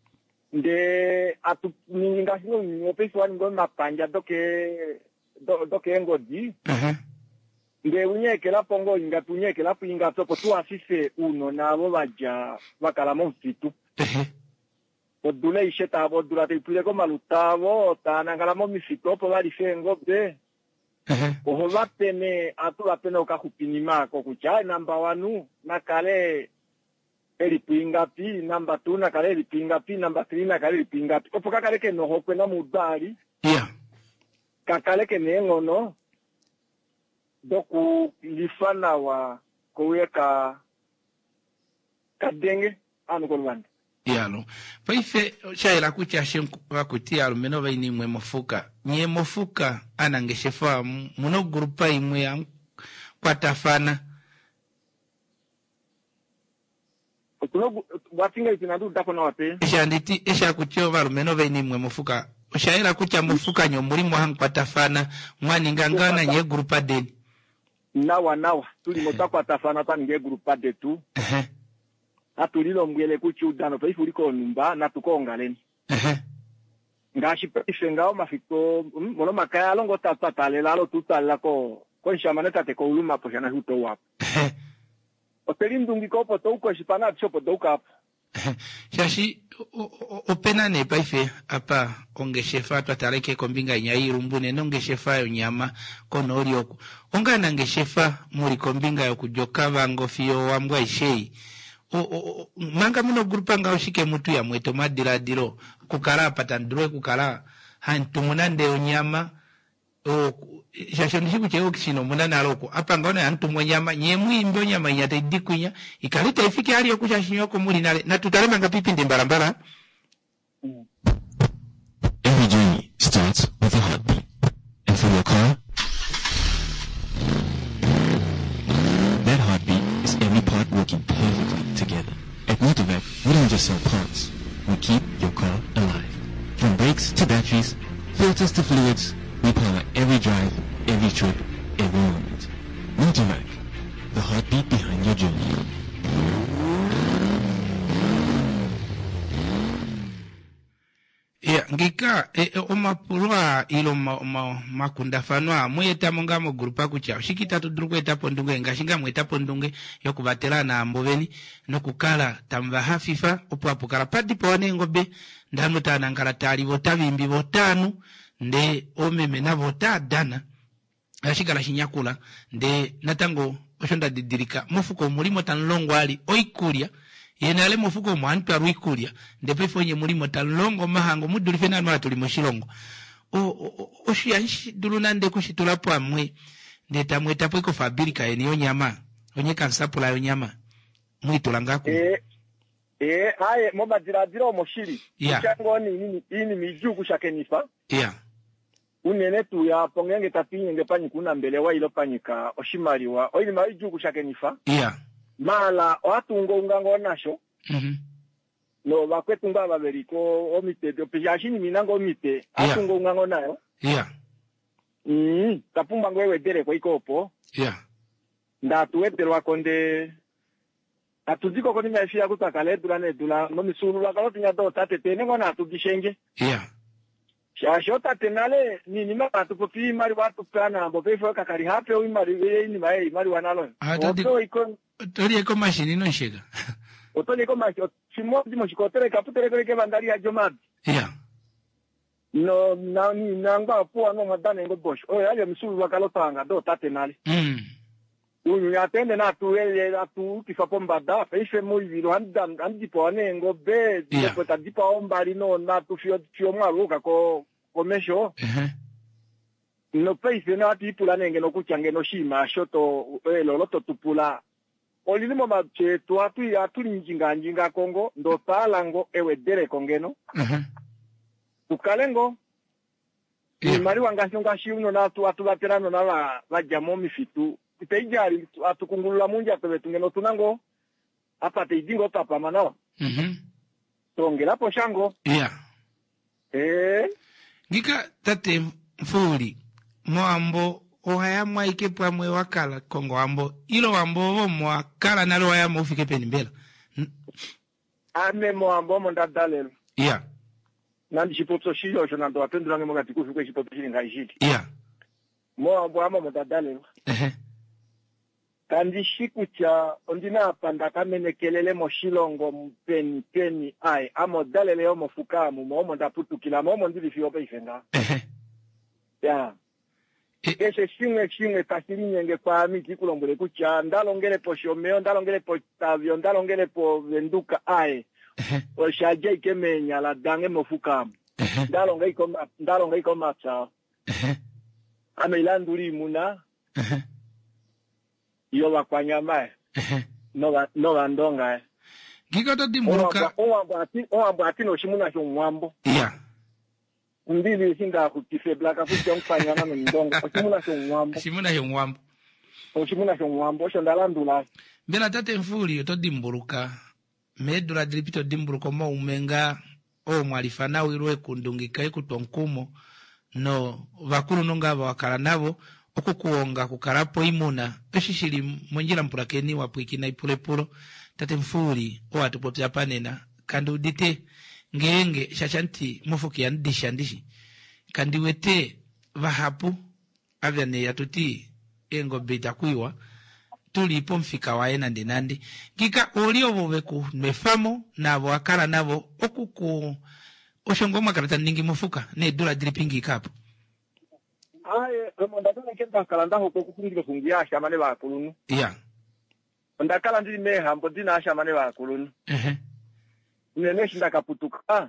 Nde atu ninga sino ngopesi wani ngo mapanja doke do, doke ngodi. Uh-huh. Nde unyekela pongo inga tunyekela pinga topo tu asise uno nabo baja bakala monfitu. Uh-huh. Odule isheta bodula te pide ko malutavo tanangala mo mifitopo bali fengo be. Eh. Oho batene atu batene okakupinima ko kucha namba wanu nakale eri pinga pi namba two na kale eri pinga pi namba three na kale eri pinga pi opo kakale ke no hokwe na mudali yeah kakale ke nengono doku lifana wa kuweka kadenge anu kolwanda yalo paife shaila kucha shenku wakutia alumeno baini mwe mofuka nye mofuka anangeshefa muno grupa imwe ya kwatafana kuno watinga itinadu dako na wape esha nditi esha kuchova alumeno baini mwe mofuka shaila kucha mofuka nyo muri mwa kwatafana mwani ngangana nye grupa deni nawa nawa tuli motako atafana pa nge grupa de tu ehe atulilo mbwele kuchi udano pa ifu liko numba na tukongaleni ehe ngashi pese ngao mafiko mono makaya longo tata tale lalo tutala ko ko shamaneta te ko uluma po jana huto wapo o pelindungi ko po to ko shipana chopo do kap shashi opena ne paife apa onge shefa twataleke kombinga nyai rumbune nonge shefa yo nyama kono olioko onga nange shefa muri kombinga yo kujoka bango fio wambwa ishei o, o, manga muno grupa nga oshike mutu ya mweto madira diro kukara patandure kukara hantu munande onyama o shashondishiku cheo kishino munana aloko apa ngone hantu mwanyama nyemu imbyo nyama inyate dikunya ikalita ifike hali yo kushashinyoko muri nale na tutalema ngapipi ndimbarambara. Every journey starts with a heartbeat. And for your car, that heartbeat is every part working perfectly together. At Motovac, we don't just sell parts. We keep your car alive. From brakes to batteries, filters to fluids, we power every drive, every trip, every moment. Motovac, the heartbeat behind your journey. Yeah, ngika e, e, omapulwa ilo ma, ma, makundafanwa mweta monga mo grupa kucha shikita tudruko etapo ndunge ngashinga mwetapo ndunge yokubatela na amboveni nokukala tamva hafifa opwapukala padi pone ngobe ndano tanangala tali botavimbi botanu nde omeme na botadana ashikala shinyakula nde natango oshonda didirika mufuko mulimo tanlongo ali oikulia yenale mufuko mwantu aruikulia ndepe fonye mulimo talongo mahango muduli fena nwa tuli moshilongo o o oshiyanshi duluna nde kushitulapo amwe ndeta mwetapo iko fabrika eni yonyama onye kansapula yonyama mwitulangako eh eh aye moba diradira omoshiri yeah. Chango ni nini ini miju kushakenifa yeah unene tu ya pongenge tapinye ngepanyi kuna mbele wa ilo panyika oshimaliwa oili maiju kushakenifa yeah mala watungo ungango nasho mhm no bakwetunga baberiko omite de pejashini minango omite atungo ungango nayo yeah mm tapumba ngwewe dere kwa ikopo yeah ndatuweterwa konde atuziko koni mefia kutakale durane dula no misulula kalo tinya do tate tene ngona atugishenge yeah shashota tenale ni nima atupopi mari watu plana mbope fo kakari hape o mari ni mai mari wanalo oto iko tori iko machine no shega oto iko machine simo dimo shikotere kaputere kore ke bandari ya jomad yeah no na ni nanga po no madane ngo bosh o yale misulu wakalo tanga do tate nale mm unyu yatende na tuele atu kifapomba da feishe muivilo anda andi pone ngo be ndipo tadipa ombari no na tu fio fio maruka ko komesho eh no peise na tipula nenge no kuchange no shima shoto elo loto tupula olilimo mache tu atu ya tu njinga njinga kongo ndo talango ewe dere kongeno eh tukalengo ni mari wangasho ngashi uno na tu atu baterano na la la jamo mifitu teijari atukungulula munja tebe tungeno tunango apa teidingo papa manawa mhm tongela po shango yeah eh ngika tate mfuli mwambo ohaya mwaike pamwe wakala kongo ambo ilo wambo wo mwakala nalo waya mufike penimbela ame mwambo mondadalelo yeah nandi chipoto shilo shona ndo atendura ngemo katikufi kwe chipoto shili ngaishiti yeah mwambo amo mondadalelo eh kandi shiku cha ondina apanda kamenekelele moshilongo mpeni peni ai amo dalele yo mofuka mu mo mo ndaputukila mo mo ndili fio pe ifenga eh yeah ese shimwe shimwe kasiri nyenge kwa miti kulombole kucha ndalongele po shomeo ndalongele po tavio ndalongele po venduka ae o shaje ikemenya la dange mofuka ndalonga ikoma ndalonga ikoma cha ame ilanduri muna yo bakwanyama no ba no bandonga Gigoto dimburuka o ambati o ambati no shimuna sho mwambo yeah ndili sinda kutife blaka futhi ngifanyana nomndongo oshimuna sho mwambo shimuna sho mwambo oshimuna sho mwambo sho ndalandula mbela tate mfuli to dimburuka medura dilipito dimburuka mo umenga o mwalifana wirwe kundungika ikutonkumo no bakuru nongaba wakala nabo okukuonga kukarapo imuna eshishili monjira mpulakeni wapwikina ipulepulo tate mfuli o atupopya panena kandi udite ngenge shashanti mufuki ya ndisha ndishi kandi wete vahapu avyane yatuti engo beta kuiwa tulipo mfika waena ndenandi kika olio bobeku mefamo nabo akala nabo okuku oshongoma karata ningi mufuka ne dola dripingi kapo aye remonda tone kenta kalanda hoko kufungile fungia shamane ba kulunu yeah ndakala ndi meha mbodi na shamane ba kulunu ehe nene shinda kaputuka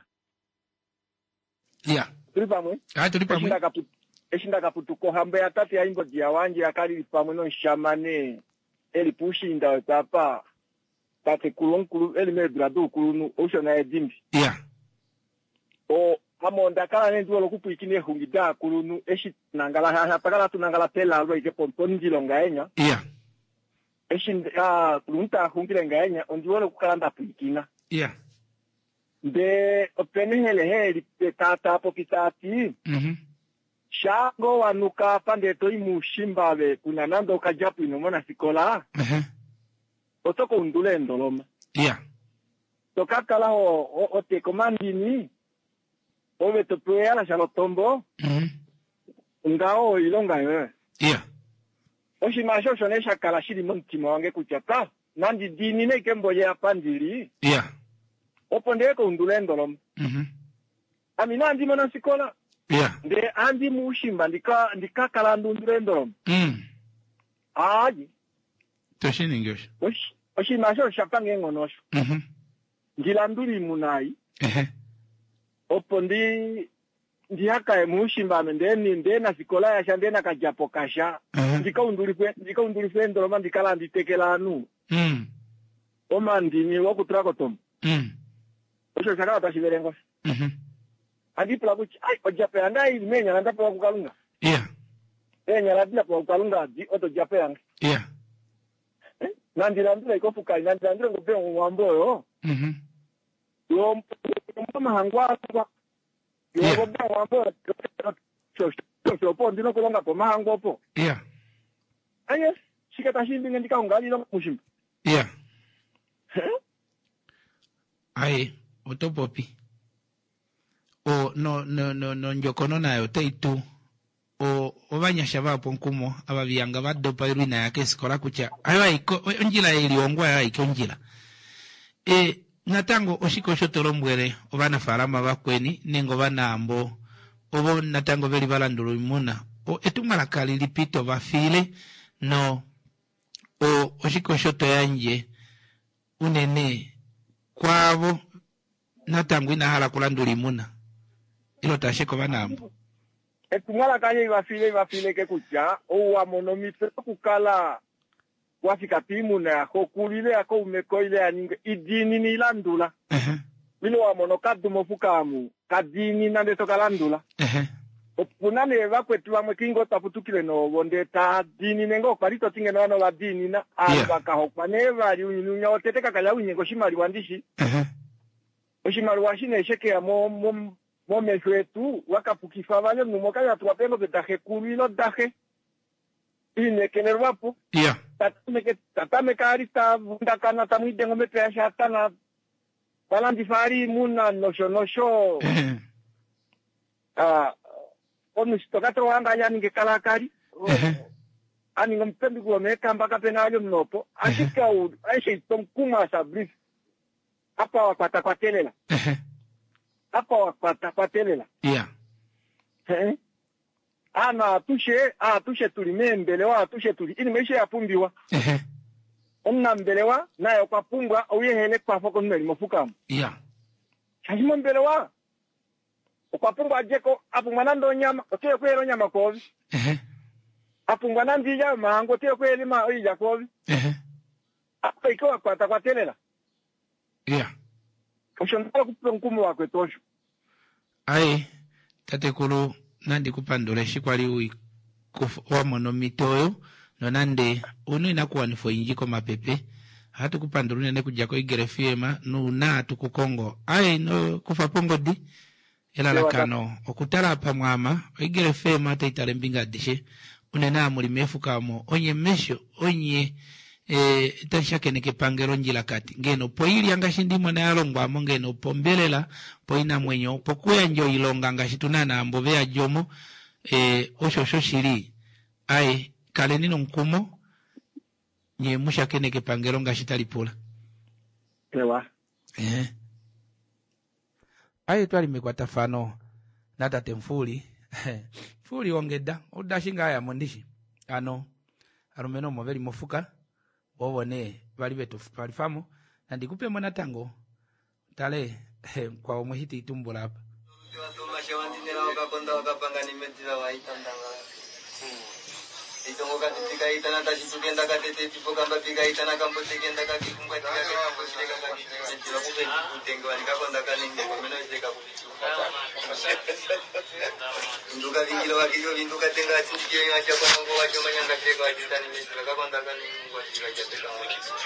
yeah tulipa mwe ah tulipa mwe shinda kaputuka shinda kaputuko hambe ya tatu ya ingo dia wanje akali pamwe no shamane eli pushinda tapa tate kulun kulun eli me brado kulunu oshona edimbi yeah o amonda kala nendu lokupikine hungida kulunu eshi nangala ha pakala tunangala tela ro ike pontoni ngilonga yeah eshi ah kulunta hungile nganya ondiwolo kukalanda pikina yeah de openele heli petata popitati mhm shago wanuka pande to imushimbabe kuna nando kajapu inomona sikola mhm otoko undule ndoloma yeah tokakala o o te komandini ove to puela shalotombo mhm ngao ilonga yo yeah oshimasho shonesha kala shiri montimo wange kuchata nandi dini ne kemboje apandili yeah opondeko undule ndoloma mhm amina andi mona sikola yeah de andi mushimba ndika ndikakala ndundule ndoloma mm aji toshini ngosho oshi oshimasho shapange ngonosho mhm ngilanduri munai ehe opondi ndiyaka emushimba ndeni ndena sikola ya shandena kajapo kasha ndika unduri fe ndika unduri fe ndoloma ndikala nditekela anu mm oma ndini wokutrako tom mm osho shaka tashiverengo mhm andi pla kuchi ai ojape andai menya nda pa kukalunga yeah enya radina pa kukalunga di oto jape yang yeah nandi landira ikofuka nandi landira ngope ngwambo yo mhm yo mama hangwa kwa yo ngope ngwambo so so po ndino kulonga po mahango po yeah aye shikata shimbi ndika ungali lo mushimba yeah ai otopopi o no no no no njokono nayo teitu o obanyasha bapo nkumo ababiyanga badopa irina yake sikola kucha ayo iko onjila iliongwa ayo iko onjila e natango oshiko shotolombwere obana farama bakweni nengo banambo obo natango beli balandulu imuna o etumala kali lipito bafile no o oshiko shoto yanje unene kwabo natango inahala kulandulu imuna ilo tasheko banambo etumala kanye bafile bafile ke kucha o wa monomite kukala wafika timu na kokulile ako umekoile aninga idini ni landula eh uh-huh. Milo wa mono kadumo fukamu kadini nande tokalandula eh uh-huh. Opunane bakwetu bamwe kingo taputukile no bonde ta dini nengo parito tinge no no la dini na abaka yeah. Hokwane bali unyunya oteteka kala unyengo shimali wandishi eh uh-huh. Oshimali washine sheke ya mo mo mo meshwetu wakapukifa bale numoka ya tuwapelo betaje kulilo daje ine kenerwapo yeah. Tatame ke tatame karita bundakana tamuide ngome pe ashatana balandi fari muna nosho nosho eh ah onu stokato wanga yani ngekalakari eh ani ngompendi kwa meka mpaka penalyo mnopo ashika u aisha tomkuma sabris hapa wapata kwa telela eh hapa wapata kwa telela yeah eh ana tushe a tushe tulime mbelewa tushe tuli ini meshe yapumbiwa ehe onna mbelewa nayo kwa pumbwa uyehele kwa foko nmeli mofukamu yeah chashimo mbelewa kwa pumbwa jeko apungwa nando nyama otiye kwelo nyama kovi ehe apungwa nandija mango tiye kweli ma oija kovi ehe apa ikawa kwa takwatelela yeah ushondala kupe nkumu wakwe tosho ai tatekulu nandi kupandula shikwali ui wa monomitoyo no nande uno inakuwa nifo injiko mapepe hatu kupandula nene kujako igere fiema no na tukukongo ai no kufa pongo di ela lakano okutala hapa mwama igere fiema hata itale mbinga dishe unena amuli mefu kamo onye mesho onye e tashake neke pangero njila kati ngeno po ili angashi mwana yalongwa mo ngeno po mbelela po ina mwenyo po kuya njo ilonga angashi tunana ambovea jomo e osho shoshiri ai kale nino nkumo nye musha kene ke pangero ngashi talipula ewa eh ai twali mekwata fano nata temfuli fuli ongeda odashinga ya mondishi ano arumeno moveli mofuka wawone bali betu palifamo na ndikupe mwana tango tale kwa umuhiti itumbula hapa itongo katika itana tajipenda katete tipoka mbapiga itana kambote kenda kakikumbwa tika kambo shirika kakikumbwa tila kumbe kutengo walikakonda kaninge komeno isheka kulichuka nduka vingilo wakijio vinduka tenga chukile ngacha kwa mungu wacho manyanga shirika wajitani meshira kakonda kaninge kwa shirika jateka mwachisu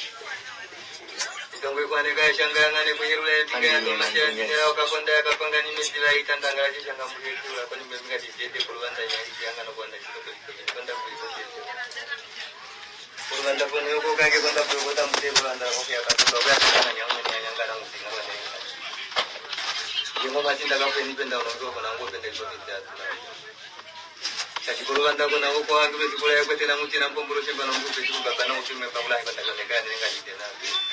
itongo kwa neka shanga ngane kuhirule tiga ya tomasya njinera wakakonda ya kapanga nimeshira itandanga ya shanga mwachisu kwa nimemika dijete kulwanda ya ishi yanga no kwanda shirika Kuranda pun yuko kage konda pun kota mute kuranda ko kaya katu doga kana nyang ni nyang kana musinga wane. Yengo machin daga pe ni penda ono ko nango pende ko bidya. Kasi kuranda ko nango ko agi besi kula ko tena muti nampo mburu semba nango pe tu baka nango tu me pabula ko daga ne kana ngani tena.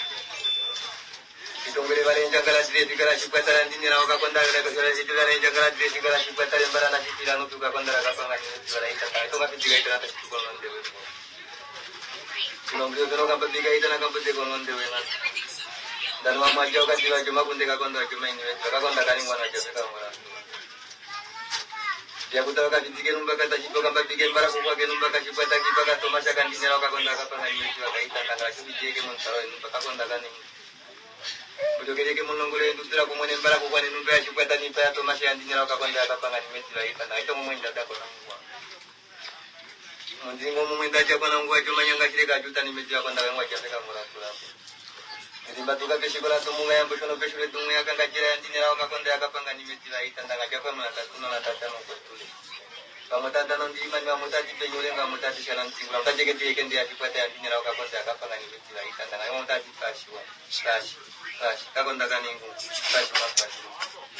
Itongere vale njangala sire tikara shipata ndi ni rawa konda ga ko sire tikara njangala sire tikara shipata mbara na tikira no tu ka konda ga ka ngani tikara ita ka to ga tikira ita ta tu ko non dewe. Nongre pero kampe tiga itana kampe tiga konon dewe ngan. Dan mama jauh kan jiwa cuma kunde kakon dah cuma ini, kakon dah kali mana jauh sekarang mana. Dia kuda kan tiga numba kata jiwa kampe tiga bara kupa ke numba kata jiwa tak jiwa kata masa kan dinero kakon dah kakon ini jiwa kata itana kakon jiwa ke monsaro ini kakon dah kan ini. Udah kira ke mononggole industri aku mau nembara kupa ni numba jiwa kata ni payah tu masih dinero kakon dah kakon ini jiwa itana itu mau menjaga kolam gua. Mending ngomong minta jawaban orang gua cuma yang kasih kejutan ini media kondak yang wajib mereka murah murah. Jadi batu kaki sekolah semua yang bersono bersono itu mereka akan kajian yang dinero kakon dah kakon ini media itu tentang aja apa mana tak tunan tak tahu apa tu. Kamu tak tahu nanti iman kamu tak dipenyoleh kamu tak disalam tinggal tak jaga dia kan dia sifat yang dinero kakon dah kakon ini media itu tentang kamu tak dikasih kasih kasih kakon dah kan ini kasih kasih.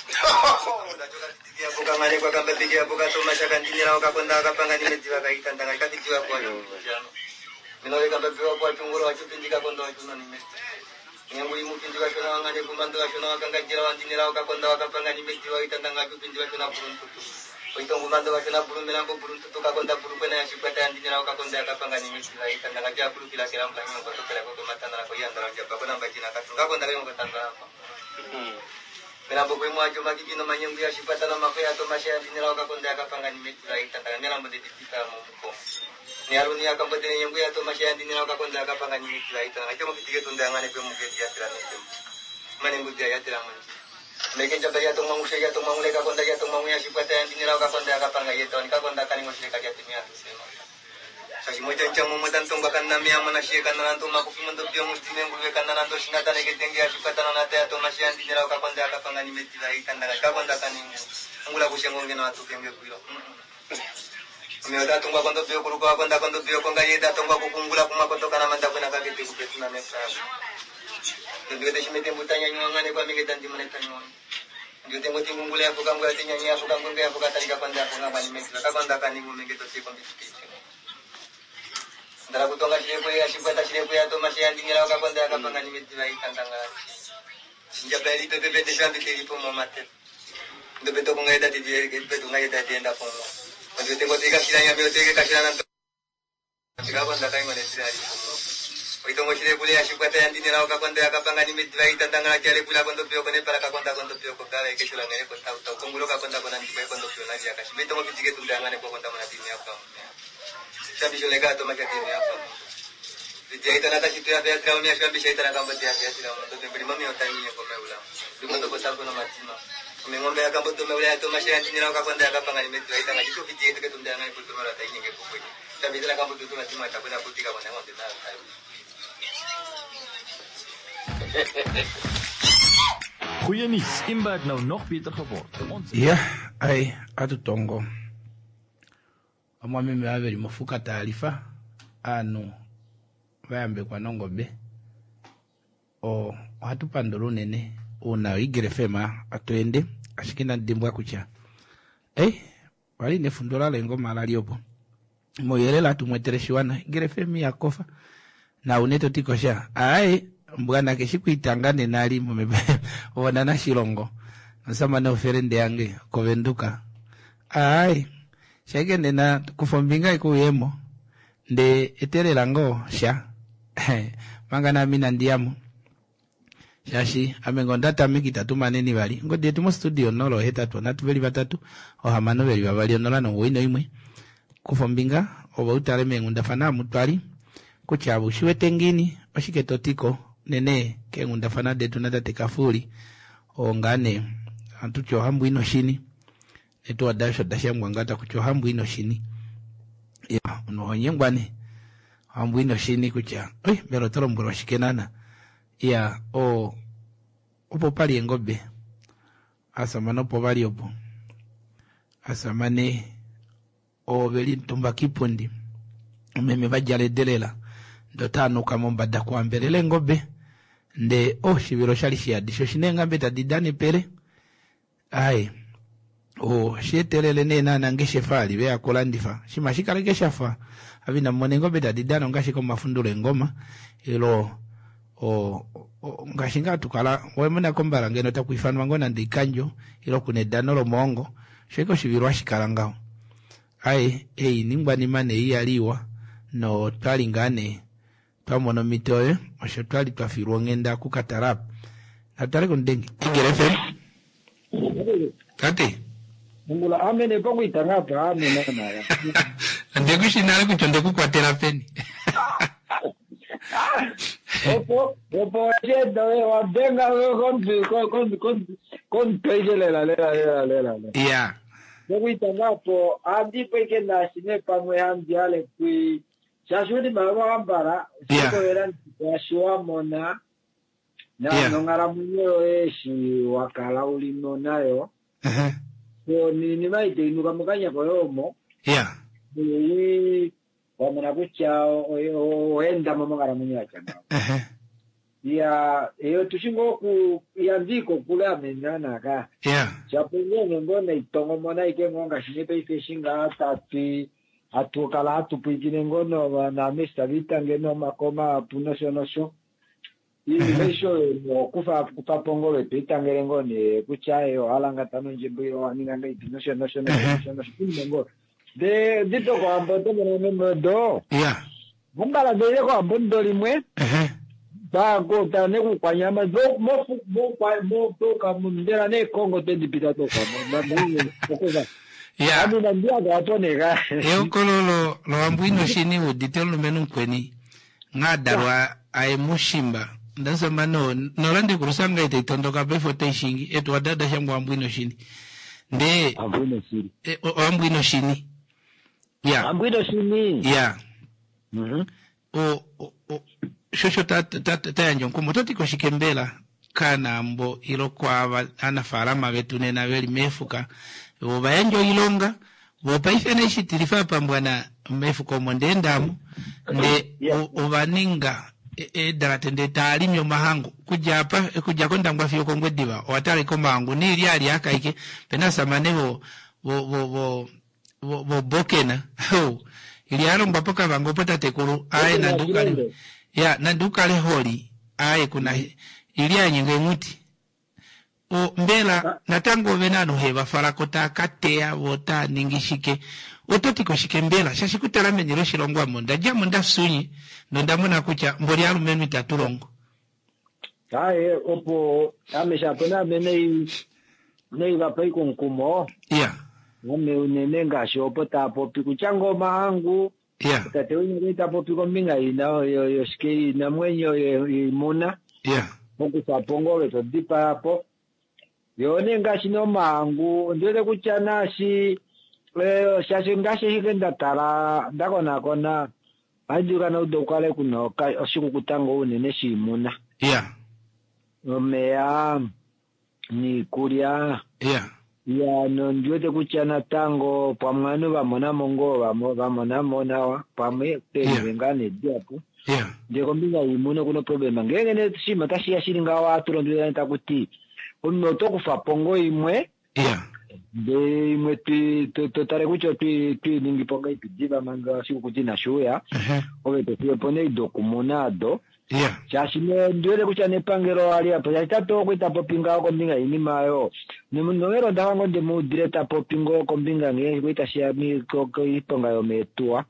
Dia bukan ngane kwa kamba tiga bukan tu masakan dinero kakon dah kakon ini media itu tentang kati jiwa kwa minole kamba biwa kwa chunguro wachu pindika kondo wachu nani media. Yang bui mungkin juga kena ngane kumandu wachu na akan kajian wan dinero kakon dah kakon ini media itu tentang wachu pindika wachu na burun tutu. Itu kumandu wachu na burun melampu burun tutu kakon dah burun pena yang sifat yang dinero kakon dah kakon ini media itu tentang aja burun kila kila orang yang kotor kila kotor mata nara koyan nara japa kau nampak cina kakon dah yang kotor nara apa. Melampu kau mau aja maki kino manyung dia sifat dalam apa ya atau masih ada dinero kakon dah kakon ini media itu tentang melampu di kita mumpu. Ni aluni akan bertanya yang gue atau masih ada dinero kakon dah kakon ini media itu tentang. Itu mungkin tiga tundangan itu mungkin dia tidak itu. Menunggu dia tidak mungkin. Mereka coba ya tu mangu saya tu mangu leka kakon dah ya tu mangu yang sifat yang dinero kakon dah kakon ini itu. Ni kakon dah kan yang mesti kerja timnya tu semua. Kasi mo jangan jangan mo tantong bakan nami yang mana sih karena nanti maku pimentuk dia mesti menggulai karena nanti singatan yang kita tinggal sifat tanah nanti atau masih yang dinero kakon dah kakon ini media itu tentang kakon dah kan yang menggulai kucing ngomongin waktu yang dia bilang. Mio da tungba kondo bio kuru ko konda kondo bio konga yeda tungba ko kungula kuma kondo kana manda kuna ka kiti ku petuna me sa. Ndio de shimete mutanya nyonga ne kwa mingetan dimane tanyo. Ndio tengo tingungula ya fuka ngula tinya nya fuka ngula ya fuka tari ka konda konga bani me ka konda kani mu mingeto si ko biti. Ndara kutonga shire ko ya shibata shire ko ya to masih andi ngira ka konda ka pangani me dilai tantanga. Sinja beli pepe pepe shambi tiri po mo mate. Ndio beto konga yeda ti dire ke beto ngai yeda ti enda po mo. Ndio tengo tika kila ya mio teke kashina na tika kwanda kai mane sirali oito mochile kule ya shikwata ya ndini la okakwanda yakapanga nimedivai tandanga chale kula kondo pio kone para kakwanda kondo pio kokala ikeshula ngene ko tau tau kongulo kakwanda kona ndibai kondo pio na ya kashimeta mo pitike tundangane ko konda mana tini hapa sabisho lega to macha tini hapa dia ita nata situ ya beatra unia shamba ita na kamba dia dia tira ndo tembeli mami otani ya komeula dumondo botapo na matima ngombe ya kambo to meula to macha ndini la okakwanda yakapanga nimedivai tanga jicho pitike to tundangane ko to mara taini ke kokwe sabisho la kambo to to matima takwenda kutika kona ngombe na Goeie nuus, Imba het nou nog beter geword. Ons... Ja, ai, atutongo. Omwami mewabeli mufuka taarifa anu bayambe kwa nongobe o hatupanda lunene una igere fema atwende ashikina ndimbwa kucha eh wali nefundula lengo malaliopo moyelela tumwetereshiwana igere femi yakofa na uneto tikosha ai mbwana keshikuitangane nali mumebe ona na shilongo nasama na oferende yange kovenduka ai shagende na kufombinga ikuyemo nde etelela ngo sha manga na mina ndiamu shashi amengonda tamiki tatu maneni bali ngode tumo studio nolo hetatu na tubeli batatu ohamano beli babali onola no wino imwe kufombinga oba utale mengunda fana mutwali kuchabu shiwe tengini oshike totiko nene kengunda fana de tunata tekafuli ongane antucho hambu ino shini eto adasho dasha mwangata kucho hambu ino shini ya unohonyengwane hambu ino shini kucha oi mero tolo mburo shikenana ya o opo pali engobe asamano po bali opo asamane o beli ntumba kipundi meme bajale delela ndotano kamomba da kwa mbelele ngobe nde o shibiro shali shiadi sho shinenga beta didani pele ai o shetelele nena nangeshe fali bea kolandifa shimashika lekesha fa abina monengo beta didano ngashiko mafundule ngoma ilo o, o ngashinga tukala wemuna kombara ngeno takuifanu ngona ndikanjo ilo kunedano lo mongo sheko shibiro ashikalangao ai ei nimba ni mane iyaliwa no twalingane twamono mitoye osho twali twafirwa ngenda kukatarap natale kondengi igerefe kati ngula amene pakuitanga pa amene naya ndekushinale kuchonde kukwatera peni opo opo jeda we wabenga we konti konti konti konti lela lela lela lela yeah pakuitanga po andi peke na sine pamwe andi ale kui Shashuri baba ambara siko era yashua mona na yeah. Nongara munyo eshi wakala ulino nayo eh uh-huh. So ni ni maite inuka mukanya koyomo yeah ni wamana kucha oenda mamangara munyo achana eh uh-huh. ya eyo tushingo ku yandiko kule amenana ka yeah chapenge ngone itongo mona ike ngonga shinyepe ifishinga atati atukala atupikine ngono na mista vita ngeno makoma punosho nosho ili mesho kufa kupapongo bepita ngerengo ne kuchayo alanga tano njimbo aninga ngai punosho nosho nosho nosho ngo de dito ko amboto mene modo yeah mbala de ko ambondo limwe eh ba go ta ne ku kwanyama do mo mo kwa mo to ka mundera ne kongo te dipita to ka mo mo ko ya anu na ndia ga tonega yo kololo lo ambuino shini uditelo menu kweni ngadarwa ai mushimba ndasa mano norande kurusanga ite tondoka befo teshingi eto wadada shangu ambuino shini nde ambuino shini e, o ambuino shini ya ambuino shini ya mhm o o shosho tat tat tayanjo kumototi ko shikembela kana ambo ilo kwa ana farama betu nena veli mefuka oba enjo ilonga oba ifene shitirifa pambwana mefuko mondendamu ne oba ninga e, e daratende talimyo mahango kuja apa kuja konda ngwafyo kongwediba watali ko mangu ni ili ali akaike pena samane bo bo bo bo bo bokena ho ili alo mbapoka bango pata tekuru aye na ndukali ya na ndukali holi aye kuna ili anyenge muti o mbela natango venano heva farakota katea wota ningishike ototi koshike mbela shashikutala menyero shilongwa monda jamu nda sunyi nonda muna kucha mbori alu menu itatulongo ae opo amesha pena mene nei vapai konkumo yeah ngome unene ngasho opo tapo pikuchango maangu yeah tate unye tapo piko minga ina yo yo ske na mwenyo imuna yeah moku sapongo weto dipa hapo yone ngashi no maangu ndele kuchana shi eh shashi ngashi hikenda tara ndakona kona ajuka na udokale kuno ka oshiku kutango unene shimuna yeah omea ni kuria yeah ya no ndwete kuchana tango pamwanu vamona mongo vamo vamona monawa pamwe pengane diapo yeah ndiko mbinga imuno kuno problema ngene shima tashiya shiringa watu ndo nta kuti uno tokufa pongo imwe yeah de imwe tu to tare kucho tu tu ningi ponga ipijiba manga siku kutina shuya uh-huh. owe to tu pone dokumonado yeah chashime ndwele kuchane pangero ali hapo yatato kuita popinga ko mbinga inimayo ni munongero ndawango de mu direta popingo ko mbinga nge kuita shia mi ko ko iponga yo metua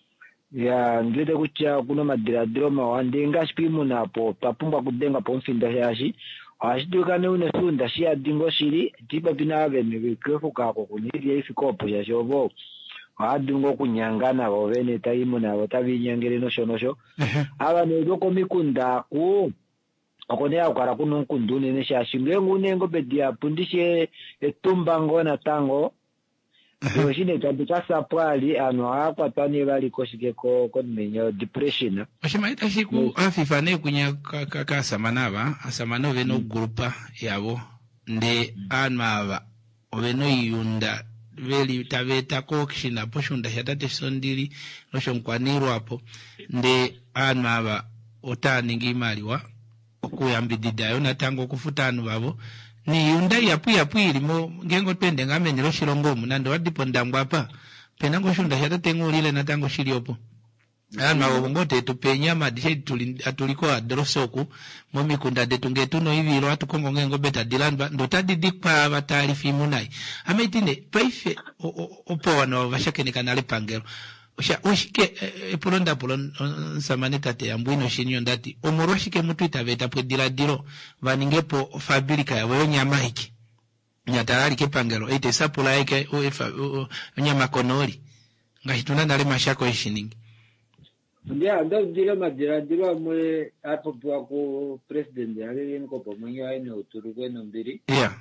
ya ndwele kucha kuno madiradiro mawande ngaspimu napo papumba kudenga pomfinda yashi ashidukane une sunda shia dingo shiri tipa pinave ni bikefu kako kuniri ifikopo ya shobo adungo kunyangana bovene taimu na botabinyangere no shonosho aba ne doko mikunda ku akone akara kuno kundune ne shashimwe ngune ngo bedia pundishe etumbango na tango yo shine tabika sapali ano apa tani bali koshike ko konmenyo depression ashima shiku afifane kunya kaka samanaba asamano veno grupa yabo nde anmava oveno yunda veli taveta ko kishina poshunda yatate sondiri nosho nkwaniro hapo nde anmava otani ngimaliwa okuyambidida yona tango kufutanu babo ni yunda yapu yapu ilimo ngengo twende ngamenyero shilongo munando wadipo ndangwa apa penango shunda yatate ngulile na tango shiliopo ana wongote tupenya madishe tuli atuliko adrosoku momi kunda detunge tuno hivi ro atukongo ngengo beta dilanba ndo tadidikpa batalifi munai ametine paife opo wana vashake kanale pangero osha oshike epolonda polon samaneta te ambwino shinyo ndati omoroshike mutu itaveta pwe diladiro vaningepo fabrika ya wewe nyama hiki nyatarali ke pangero ite sapula yake o nyama konori ngashituna ndale mashako ishiningi ndia ndo dile madira dilo mwe hapo kwa ko president yale nko pamoja aina uturuko no mbiri yeah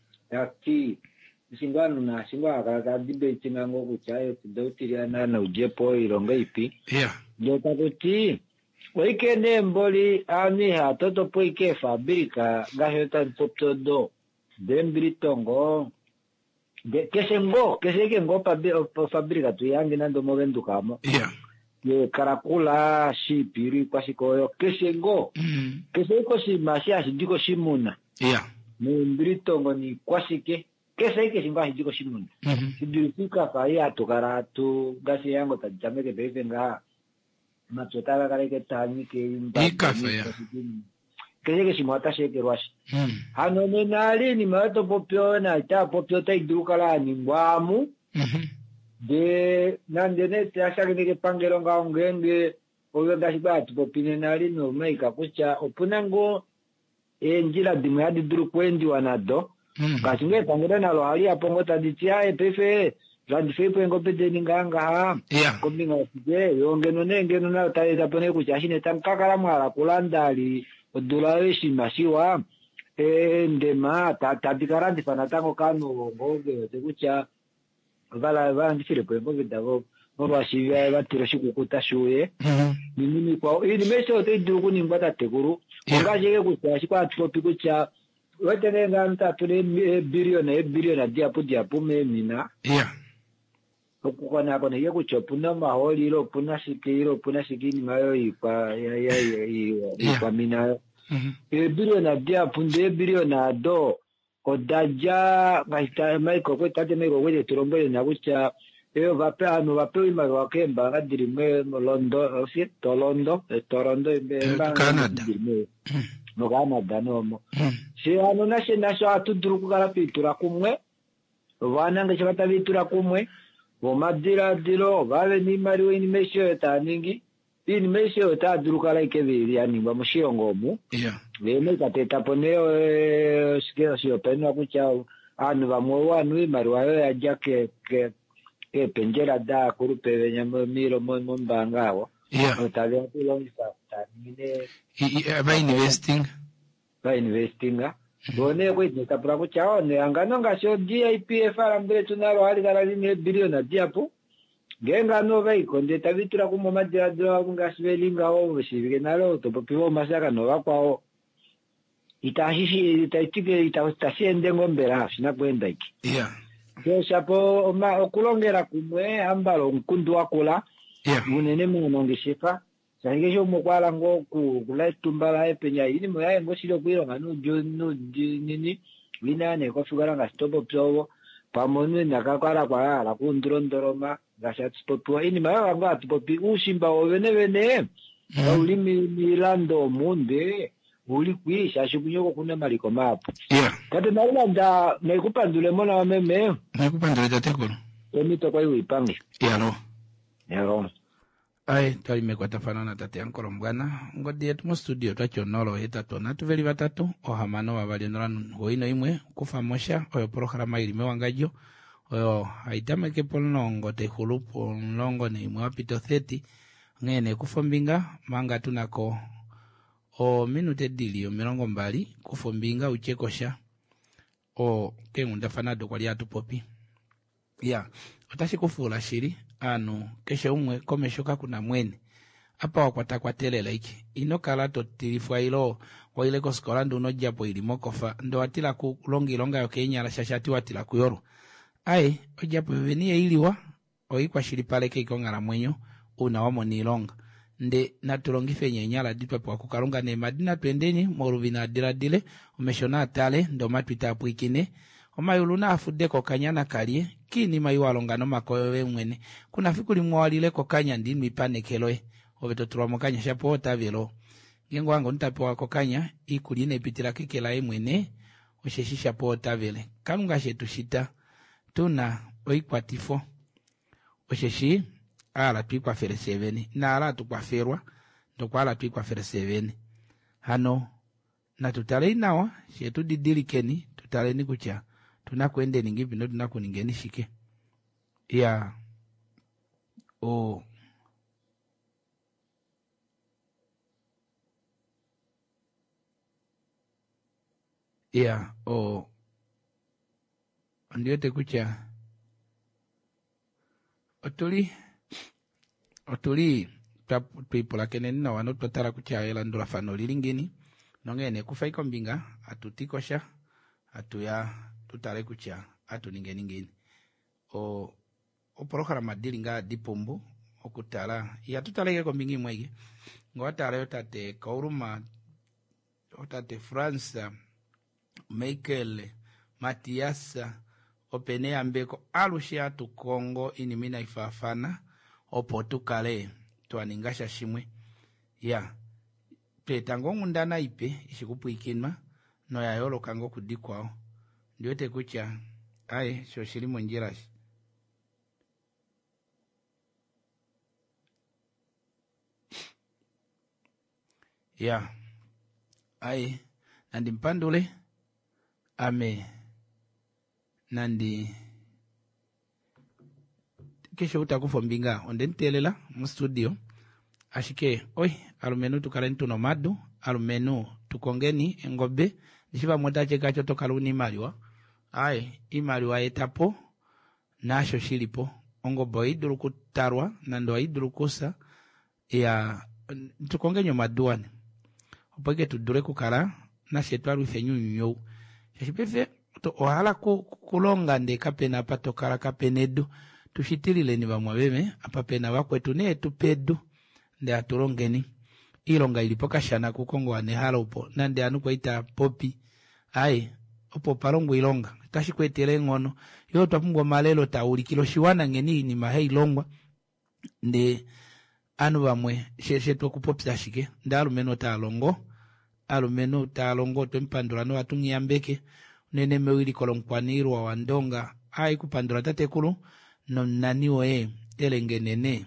yaki singano na singwa ka dibe chingango kuchayo kudotiriana na ujepo ironga ipi yeah ndio takoti weekend mboli ani hatoto poike fabrika gaheta poptodo dembiri tongo de kesengo keseke ngo pa fabrika tu yangi nando movendo kamo yeah ye karakula shi piri kwa sikoyo kesengo mm. keseko si masia sidiko shimuna yeah mbiri tongo ni kwasike keseke simba sidiko shimuna mm-hmm. sidifika fa ya tokaratu gasi yango tajameke bevenga matotaka kale ke tani ke imba ikafa ya keseke simata sheke rwashi mm. hano menali ni mato popyo na ita popyo tai dukala ni ngwamu mm-hmm. de nandene tiashake nike pangero nga ngenge oyo gashibati popine nali no meika kucha opunango enjila dimu hadi duru kwendi wanado mm. kashinge pangero na lo hali apongo taditia epefe randi fepo ngo pede ninganga ha yeah kombinga sije yonge no nenge no na taita pone kucha shine tankakala mwala kulandali odulawe shimasiwa e ndema tadikarandi panatango kanu ngoge tekucha vala vala ndifire pembo vidago no shivya batiro shikukuta shuye ni nini kwa ini meso te duku ni mbata tekuru ngaje kucha shikwa tropiko cha wetene nganta tule billion e billion dia pudia pume mina yeah okukona kone ye kuchopuna maholi ro puna sikiro puna sikini mayo ikwa ya ya ikwa mina e billion dia punde billion do odaja ngaita maiko ko tate meko wele trombele na kucha eo vape anu vape ima wakemba ngadiri me Londo osi Tolondo Toronto be Canada no Canada no mo si ano nashe nasho atuduru kukala pitura kumwe vanange chakata vitura kumwe vomadira dilo vave ni mari ini mesho etaningi ini mesho etaduru kala ikeviri aningwa mushiongomu yeah vene kateta poneo sikero sio peno kuchao anu vamwe wanu imari wayo yaja ke ke ke penjera da kurupe venye miro mo mbangawo yeah otavya kulongisa tanine by investing by investing bone kwete tapura kuchao ne angano ngasho G I P F arambere tunaro hali kala ni biliona diapo genga no vai konde tavitura kumo madira do ngasvelinga o shivike nalo to popivo masaka no vakwao itahishi itaitike itasiende ngombera sina kwenda iki yeah keshapo ma okulongera kumwe ambalo nkundu wakula yeah munene munongeshefa sangesho mukwala ngo kula tumbala epenya ini moya ngo silo kwilonga no no nini winane ko fugara nga stop pyowo pamone nakakwala kwa la kundrondoroma gashat stop ini maya nga tipopi ushimba ovene vene uli milando munde uli kwisha shukunyoko kuna maliko mapo yeah kati nalanda naikupandule mona wa meme naikupandule tatekolo emito kwa iwe ipange yeah no yeah no ai twali mekwata fanana tate yankolo mbwana ngodi yetu mu studio twachonolo etatu na tuveli batatu ohamano babali nolanu hoino imwe kufamosha oyo programa ilime wangajo oyo haitameke polongo te hulupo longo ne imwe wapito thirty ngene kufombinga manga tunako o minute dili o mirongo mbali kufombinga uchekosha o kengunda fanado kwa liatu popi ya otashi kufula shiri anu keshe umwe komeshoka kuna mwene apa wakwata kwa telela iki ino kala to tilifwa ilo wa ile koskola ndu no japo ilimokofa ndo watila ku longi longa yo Kenya la shashati watila kuyoro ai ojapo venia iliwa oikwa shiri pale keiko ngala mwenyo una wamo ni longa nde natulongife nyenyala ditwa kwa kukalunga ne madina twendeni moruvina dila dile umeshona atale ndo matwita apwikine omayuluna afude ko kanyana kalie kini mayiwalonga no makoyo wemwene kuna fikuli mwalile ko kanya ndi mipanekeloe obeto tulomokanya shapo otavelo ngengo wangu ntapewa ko kanya ikuline pitira kikela emwene osheshisha po otavele kalunga shetu shita tuna oikwatifo osheshi ala twikwa fere seven na ala tukwa ferwa ndo kwa ala twikwa fere seven hano na tutale inawa shetu didilikeni tutale ni kucha tunakwende ningipi ndo tunakuningeni shike ya o ya o ndio te kucha otuli otuli twipola keneni na wano totala kucha ela ndola fano lilingini nongene kufaiko mbinga atutikosha atuya tutale kucha atu ningeni ngini o o programa dilinga dipombo okutala ya tutale ko mbingi mwege ngwatala yotate kauruma otate France Michael Matias opene ambeko alushia tu Kongo inimina ifafana opo tukale twaningasha shimwe ya petango ngundana ipe ishikupuikinma no ya yolo kango kudikwao ndio te kucha ai shoshiri monjirashi ya ai nandi mpandule ame nandi kesho utakufa mbinga ondentelela mu studio ashike oi alumenu tukalentu no madu alumenu tukongeni ngobe nishiba motache kacho tokaluni maliwa ai imaliwa etapo nasho shilipo ongo boiduru kutarwa nando iduru kusa ya tukongenyo maduane opoke tudure kukala na shetwaru fenyunyo shashipefe to ohala ku kulonga nde kapena pato kala kapenedu tushitilile ni bamwabeme apapena bakwetu ne tupedu nde atulongeni ilonga ilipoka shana kukongo ane halopo nande anu kwaita popi ai opo palongo ilonga tashikwetele ngono yo twapungwa malelo tauli kilo shiwana ngeni ni mahei longwa nde anu bamwe sheshe to kupopsa shike ndalu meno ta longo alumenu talongo twempandula no atungiyambeke nene mewili kolonkwanirwa wandonga ai kupandula tatekulu no naniwo e elengenene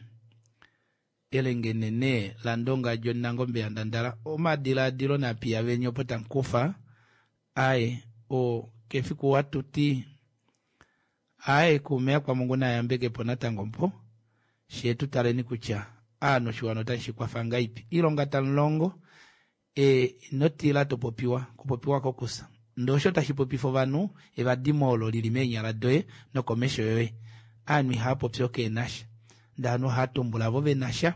elengenene landonga jonna ngombe andandala o madila dilo na pia venyo potankufa ai o kefiku watu ti ai kumea kwa Mungu na yambeke ponata ngompo shetu taleni kucha ano shiwano tanshi kwa fangaipi ilonga tanlongo e notila topopiwa kupopiwa kokusa ndosho tashipopifo vanu eva dimolo lilimenya la doe no komesho yoe anwi hapo pyoke nasha ndano hatumbula vove nasha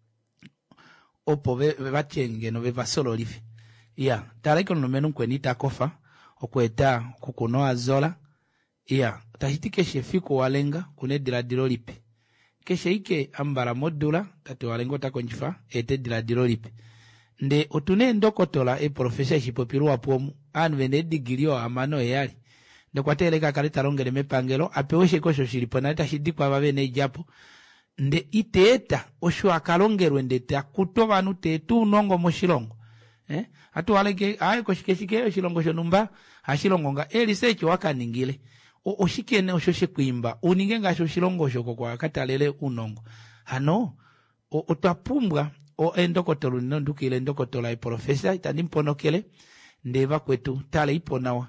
opo ve vachenge no veva solo livi ya talaiko no menu kwenita kofa okweta kukunoa zola ya tahitike shefiku walenga kunedira dirolipi keshe ike ambara modula tate walengo takonjifa ete dira dirolipi nde otune ndokotola e profesa shipopiru wapomu anu vende digilio amano eyali ndo kwa teleka kalita longele mepangelo apeweshe kosho shilipona ita shidikwa vavene japo nde iteeta oshu akalongerwe nde te akutoba anu tetu unongo moshilongo eh atu waleke aye koshikeshike shilongo shonumba hashilongo nga eli secho waka ningile o oshikene oshoshe kuimba uninge nga shilongo shoko kwa katalele unongo hano o otapumbwa o endokotolo nino ndukile endokotola e profesa itanimponokele ndeva kwetu tale iponawa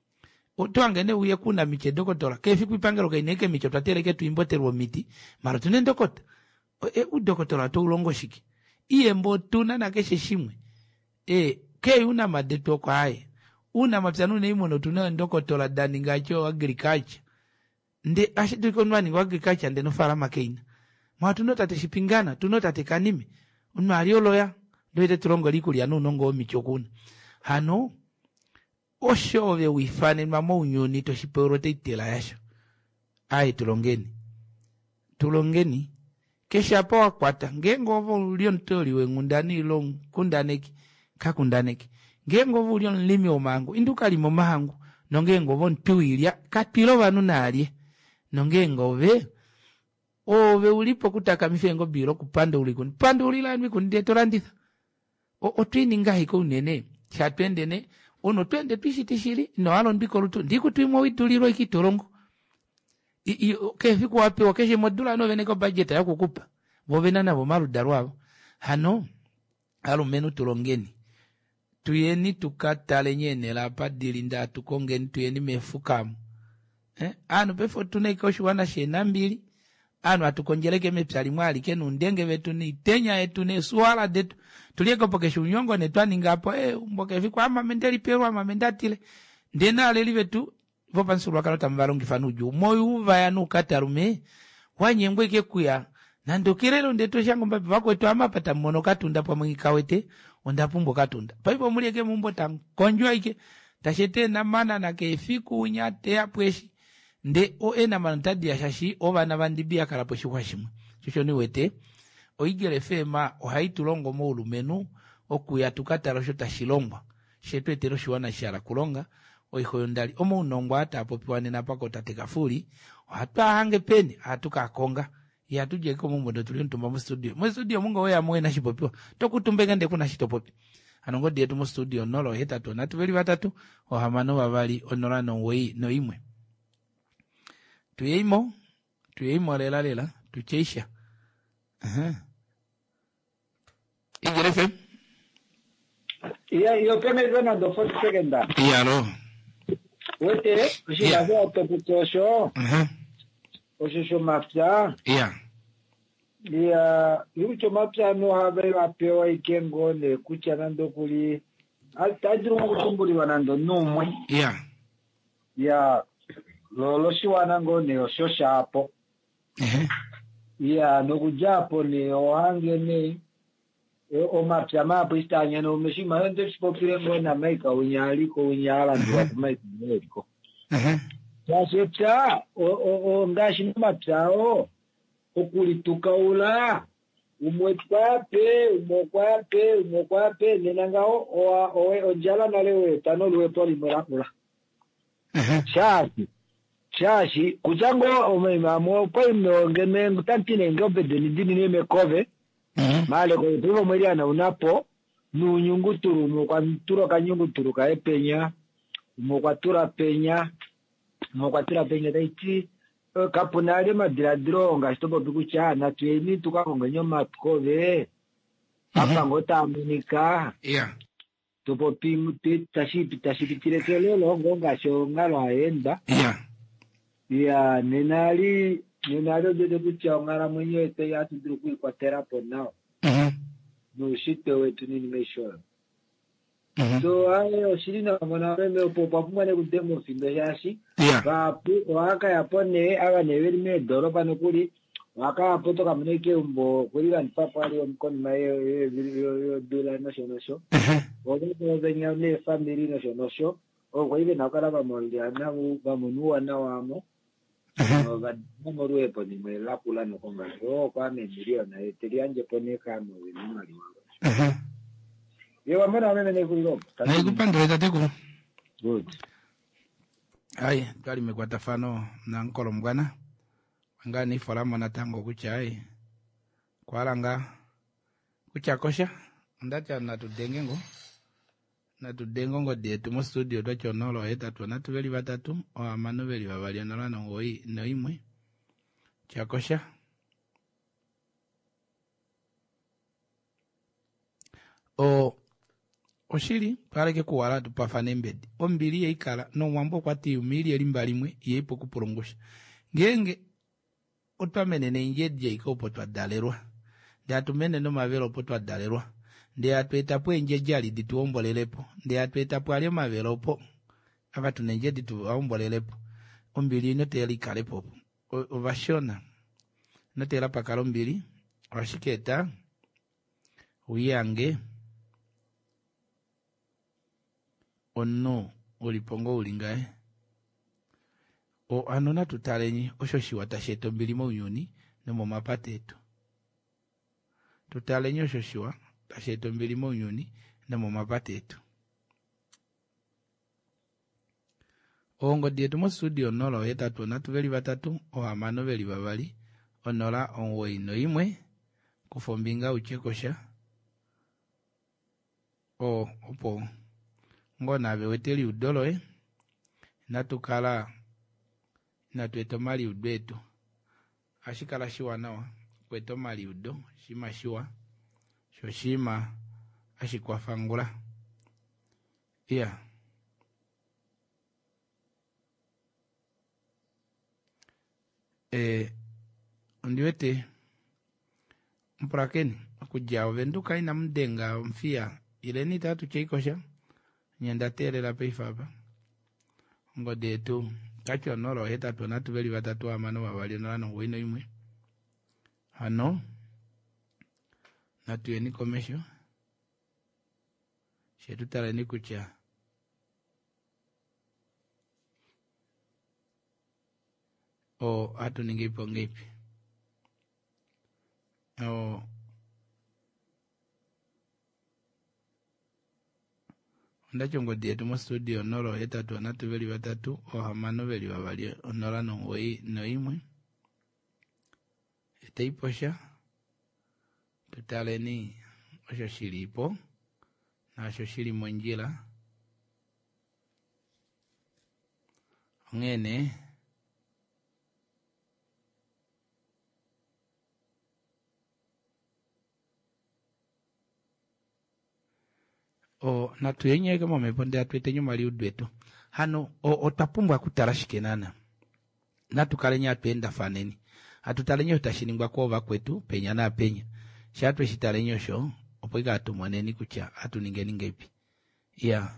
o tuangene uye kuna miche dokotola kefi kuipangelo kaineke miche twateleke tuimboterwo miti mara tunendokota e udokotola to ulongo shiki iye mbo tuna na keshe shimwe e ke una madeto kwa hae una mapsanu ne imono tuna ndokotola dani ngacho agriculture nde ashituko nwani wa agriculture nde no fara makeina mwa tunota teshipingana tunota tekanime unma alioloya ndoite tulongo likuli anu nongo michokuna hano oshove wifane mamo unyoni toshiporote itela yasho ai tulongeni tulongeni kesha po akwata ngengovo ulion toliwe ngundani long kundaneki kakundaneki ngengovo ulion limi omangu induka limo mahangu nongengovo ntuilia katilo vanu nalie nongengove ove ulipo kutaka mifengo biro kupanda ulikuni panda ulila nwi kundeto landitha o otwini ngahi ko nene chatwende ne ono twende twishitishiri no alo ndiko lutu ndiko twimo wituliro ikitorongo i, i kefi ko ape okeshe modula no veneko budget yako kupa bovena nabo marudarwabo hano alo menu tulongeni tuyeni tukatale nyene la padilinda tukongeni tuyeni mefukamu eh anu befo tuneko shwana shena mbili anu atukonjeleke mepsali mwali kenu ndenge vetu ni tenya etu ne suala detu tulieko poke unyongo ne twani ngapo eh mboke viku ama mendeli peru ama mendatile ndena aleli vetu vopa nsurwa kalota mbalongi fanuju moyo uva ya nukatarume wanyengwe kekuya nandokirelo ndeto shango mbapi vako etu ama pata mmono katunda pa mwingi kawete ondapumbo katunda paipo mulieke mumbo tangonjwa ike tashete na mana na kefiku unyate ya pweshi nde o ena manantadi ya shashi o vana vandibia kalapo shikwashimwe shusho ni wete o igere fema o haitulongo mo ulumenu o kuyatukata shota shilongwa shetu etero shiwana shara kulonga o ihoyondali omo unongwa hata apopiwane na pako tatekafuri o hatuwa hange peni hatuka akonga ya tuje ko mumbo ndo tulio ntumba mu studio mu studio mungo we amwe na shipopiwa tokutumbega nde kuna shitopopi anongo dietu mu studio nolo heta to na tuveli batatu o hamano babali onorano wei no imwe tuyeimo tuyeimo lela lela tucheisha aha igerefe iya yo peme zona do forty second iya no wete kushila za toputosho aha oshisho mapya iya iya yucho mapya no habe apewa ikengo ne kucha nando kuli atajuru ngutumbuli wanando numwe iya ya lolo shiwana ngone oshosha hapo ehe ya nokujapo ni ohange ni o mapya mapo istanya no meshima ndo sipopire ngona maika unyaliko unyala ndo maika ndiko ehe yasepya o o ngashi mapyao okulituka ula umwetwape umokwape umokwape nenangao o onjala nalewe tano luepo limerakula ehe shashi shashi kujango omemamo pa ngene ngutantine ngobe de ndini ne mekove male ko tuvo mweliana unapo nu nyunguturu mu kwa turo ka nyunguturu ka epenya mu kwa tura penya mu kwa tura penya daiti kapunale madiradro nga stopo bikucha na tueni tukakonga nyoma tukove apa ngota amunika yeah topo pimuti tashi tashi tiretele longo nga shonga lwaenda yeah yeah nenali nenali de de chonga mwenye te ya tudruku kwa terapo nao mhm no shite wetu nini mesho mhm so ayo shirina mwana meme popa pumane ku demo simbe yashi yeah ba pu waka yapone aga neveri me doropa no kuri waka poto kamuneke umbo kuri van papa ali omkon maye yo dula national show Odo zenga ne family national show o koibe nakara ba mondiana ba munua na wamo ba namoro epo ni me la kula no konga o kwa me milio na eterianje pone kama we ni mali mhm yo amana mene ne kuliro na kupandwe tateko good ai kali mekwata fano na nkolo mgwana ngani folamo na tango kuchai kwalanga kuchakosha ndacha na tudengengo na tudengongo dietu mu studio twacho nolo etatu na tubeli batatu o amano beli babali nolo na ngoi no imwe chakosha o oshiri pareke kuwala tupafane mbedi ombili ikala no mwambo kwati umili elimbali mwe yepo kupurungusha ngenge otwamene ne njedje ikopo twaddalerwa ndatumene no mavero potwa dalerwa ndi atweta pwenje jali dituombolelepo ndi atweta pwali maveropo abatu nenje ditu aombolelepo ombili no teli kalepo ovashona no tela pakalo mbili washiketa uyange ono ulipongo ulingae o anona tutalenyi oshoshi watasheto mbili mo unyuni no mo mapateto tutalenyi oshoshi tasheto mbili mo unyuni no mo mapateto ongo dietu mo studio nolo etatu na tuveli batatu o amano veli babali onola onwe ino imwe kufombinga uchekosha o opo ngona beweteli udolo e natukala natweto mali udwetu ashikala shiwa nawa kweto mali udo shima shiwa shoshima ashikwafangula iya eh ndiwete mprakeni kujao venduka ina mdenga mfia ile ni tatu cheikosha nyenda tele la peifaba ngode tu kacho noro heta tu natu veli batatu amano babali nano wino imwe hano natu yeni komesho shetu tala ni kucha o atu ningipo ngipi o ndacho ngode tu mo studio noro heta tu natu veli batatu o hamano veli babali onora no wei no imwe eteiposha tutale ni osho shilipo na osho shili monjila ngene o natuyenye kama meponde atwete nyuma li udwetu hano o otapumbwa kutarashikenana natukalenya atwenda faneni atutalenyo tashiningwa kwa kwetu penya na penya shatwe shitalenyo sho opoiga atumwaneni kucha atuninge ningepi ya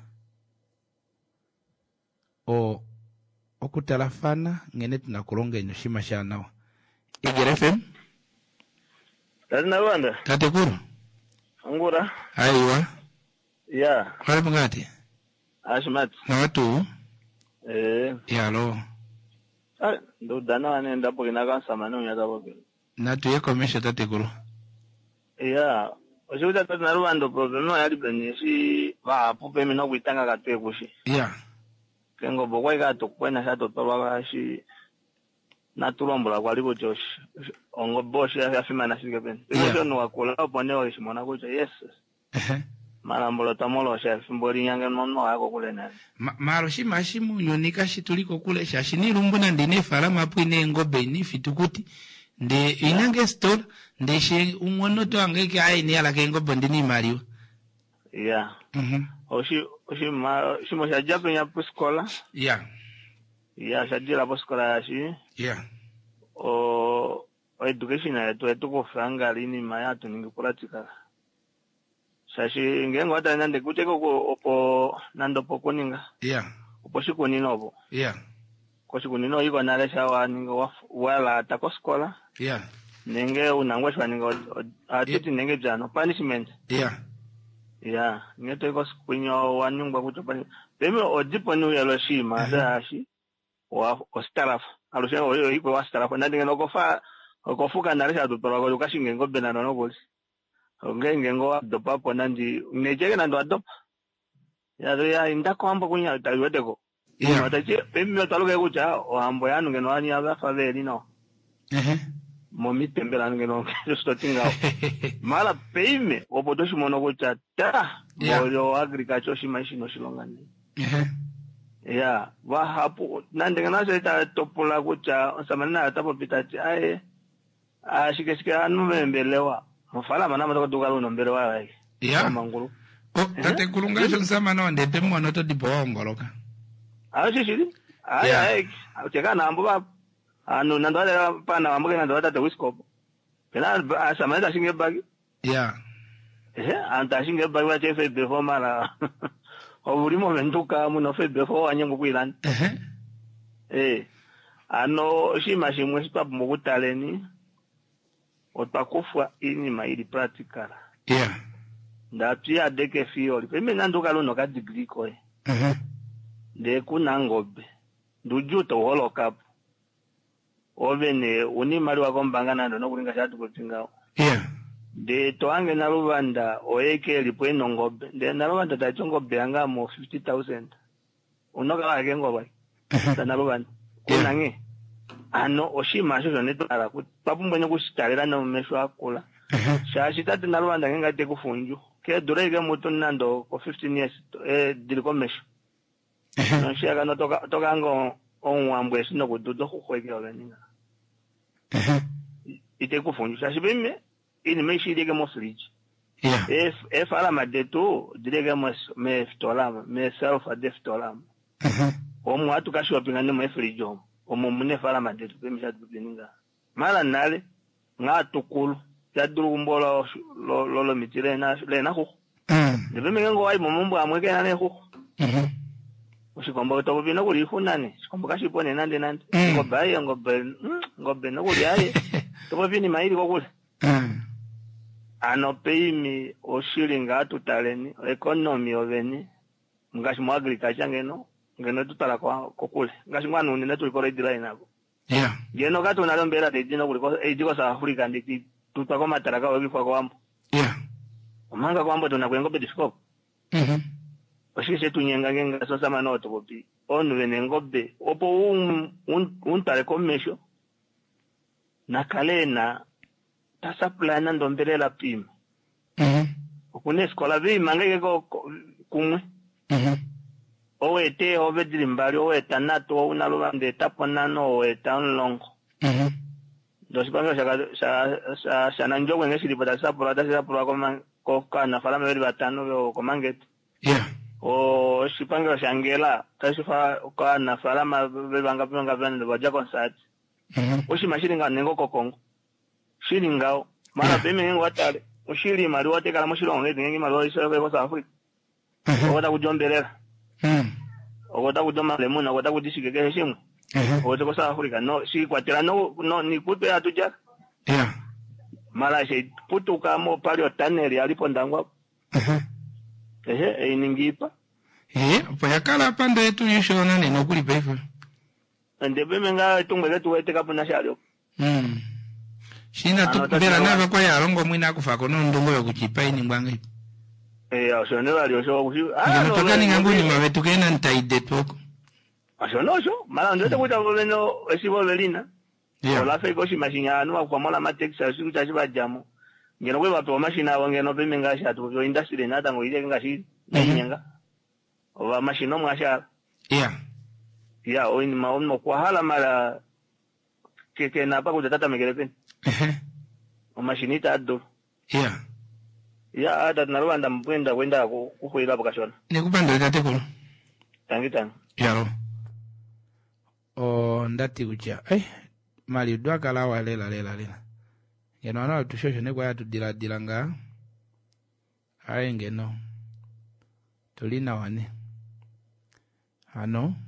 o okutalafana ngene tunakulonga ino shima shanawa Igere F M Tazina wanda tatekuru angura aiwa ya kwale mngati ashmat na watu eh ya lo ah ndo dana wane ndapo kinaka samano nyaka boke na tuye komesha tatekuru ya oshuta tazina rwanda problem no yali benisi ba pupe mino kuitanga katwe kushi ya kengo bokwa ka to kwena sha to tolwa shi na tulombola kwa libo josh ongo bosh ya fima na shike ben emotion wa kula opone wa shimona kucha yes Malambolo tamolo chef mbori yange nono ako kule na. Maro shi mashimu nyonika shi tuliko kule shashi ni rumbuna ndine farama apu ine ngobe ni fitukuti. Nde inange store nde she umwono to angeke ae ni ala ke ngobe ndini mariwa. Yeah. Mhm. Oshi oshi ma shi mo shajapo nya puskola. Yeah. Yeah, shajira puskola shi. Yeah. O o education ya to etuko franga lini maya to ningi practical. Sashi ngengo hata nande kuteko ko opo nando pokoninga. Yeah. Opo shikunino opo. Yeah. Ko shikunino iko nale shawa ningo wala tako skola. Yeah. Nenge unangweshwa ningo atiti nenge jano punishment. Yeah. Yeah, ngeto iko skunyo wanyungwa kutopa. Peme odipo ni yalo shima sashi wa ostarafu. Alusha oyo iko wa ostarafu nande ngeno kofa kofuka nale sha tutoro ko kashinge ngobe na no gosi. Ngenge ngo adopa ponandi nejege nando adopa. Ya ya inda kwamba kunya tayodeko. Yeah. Mataje peme taluke kucha o ambo yanu ngeno ani aba faveli no. Eh. Momi tembela ngeno sto tinga. Mala peme obodoshi mono kucha ta. Boyo agriculture shimashino shilongani. Eh. Yeah, wa hapo nande ngana seta topola kucha samana tapo pitati ae. Ah shike shike anu mbelewa. Mufala mana matoko tukalo nombere wa wai. Yeah. Manguru. Oh, tate kulunga shonsama no ndepe mwana to dibongoloka. Ah shishiri. Ah yeah. Uteka na ambo anu nandwala pana amboke nandwala ta wiskopo. Pena asamana shinge bagi. Yeah. Eh, anta shinge bagi wa chefe before mala. Obuli momento ka muno fe before anyengo kwilani. Eh. Eh. Ano shima shimwe sipa mukutaleni. Otakufwa ini maili practical. Yeah. Ndapia deke fiori. Peme nanduka luno ka degree ko e. Mhm. De kuna ngobe. Ndujuto holo kapu. Ovene uni mali wakombanga nando no kulinga shatu kutingao. Yeah. De toange na Rwanda oeke lipweno ngobe. De na Rwanda tachongo beanga mo fifty thousand. Unoka wake ngobe. Na Rwanda. Kuna nge. Ano oshima shosho neto ala kuti papumwenye kushitalera na umesho akula. Shashitati na Rwanda ngenga te kufunju. Ke durege mutu nando ko fifteen years eh diliko mesho. No shaka no toka toka ngo onwambwe sino kududo kukweke oleninga. Ite kufunju shashibime ini meshi dege mo fridge. Yeah. If if ala madeto direge mo me fitolama me self adef tolama. Mhm. Omu watu kashopinga ne mo fridge omu. Omu mune fala madeto pe misha dubininga. Mala nale nga tukulu ya duru mbola lo lo lo mitire na le na ko. Mm. Debe mengo wai momombo amweke na ne ko. Mhm. Usikomba to bina ko lifunane. Sikomba kashipone nande nande. Mm. Ngoba ya ngoba ngoba no ko yaye. To bini maili ko kule. Mm. Ano peimi oshilinga tutaleni economy oveni. Ngashi mu agriculture ngeno. Ngeno tutala kwa kokule. Ngashi mwana unene tulikora idila inako. Yeah. Yeno gato nalombera de dino kuliko ejiko sa Africa ndiki tutako mataraka wabifwa kwambo. Yeah. Omanga kwambo tunakwengo pediscope. Mhm. Oshike tunyenga ngenga so sama noto kopi. Onu vene ngobe opo un un, un tale komesho. Nakalena tasa plana ndombere la pima. Mhm. Okune skola vi mangeke ko kumwe. Mhm. Owe te owe dirimbali owe tanato unalubande taponano owe tanlongo. Mhm. Dos panga sa sa sa nanjo ngene sili pada sa pura da sa pura koma ko kana fala me batano o komanget. Yeah. O sipanga shangela kasifa kana fala ma banga banga banga baja concert. Mhm. O shi mashiri nga nengo kokongo. Shiri ngao mara peme ngo atale. O shiri mari wote kala mo shiro ngene ngi mari iso ko sa Afrika. O da kujombelela. Mm. Ogoda kudoma lemuna ogoda kudishikeke shimu. Mhm. Ogoda ko sa Afrika no si kwatela no no ni kupe atuja. Yeah. Mala she putu kamo pali otaneri alipo ndangwa. Mhm. Ehe e ningipa. Eh, poyakala panda yetu yishona ne nokuli befu. Ndebe menga tungwe tu wete kapuna shalyo. Mm. Shina tukubera naba kwa yarongo mwina kufa kono ndongo yokuchipa ini mbwange. Eh, ashone bali osho kushi. Ah, no. Tokani nganguni mawe tukena ntaide toko. Ashono sho, mala ndote kuta bobeno esibo belina. Yeah. Ola fe koshi mashinya anu kwa mola ma Texas ku tashi ba jamu. ngeno kwe bato mashina wange no pe menga sha to yo industry na tango ile ngashi na nyanga oba mashino mwasha yeah ya o ni maon no kwa hala mala que que na pa ko tata me gerebe eh o mashinita addo yeah ya ada na Rwanda mpenda kwenda kukwira bakashona nekupanda tate ko tangitanga yaro o ndati kucha eh mali dwakala wa lela lela lela ngeno ana tushosho ne kwa tudila dilanga ayi ngeno tulina wane ano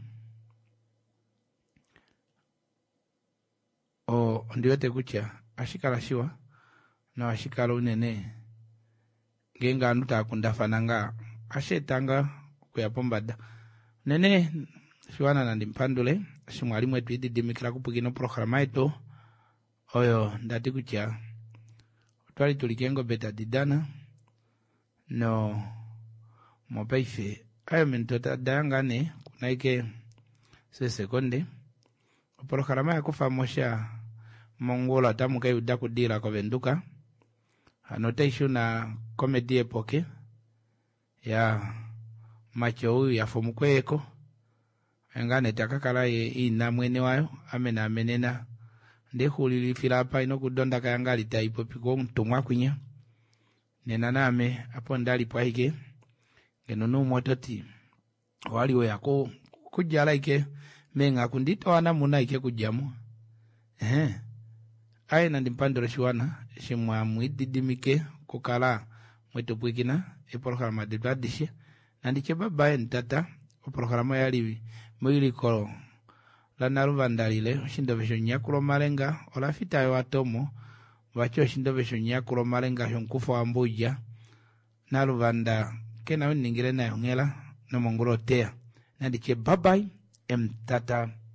o ndiyote kucha ashikala shiwa na ashikala unene genga anuta kundafananga ashetanga kuyapombada nene shiwana na ndimpandule shimwalimu wetu ididimikira kupugino programa ito oyo ndati kucha twali tulikengo beta didana no mopaife ayo mentota dayangane kunaike se sekonde programa ya kufamosha mongola tamuka yuda kudira kwa venduka anotation na comedy epoke ya macho huyu ya fomukweko engane takakala ye ina mwene wayo amena amenena ndehulili filapa ino kudonda kayangali taipo piko mtumwa kwinya nena name apo ndali pwaike genonu mototi waliwe yako kujala ike menga kundito wana muna ike kujamu ehe aye na ndimpandoro shiwana shimwa mwididimike kukala mwetu pwikina e programa de tradishe na ndiche babaye ntata o programa yali mwili kolo la naruvandalile shindo vesho nyakulo malenga ola fitayo watomo wacho shindo vesho nyakulo malenga shonkufa wa mbuja naruvanda kena uningire na yongela no mongolo tea na ndiche babaye mtata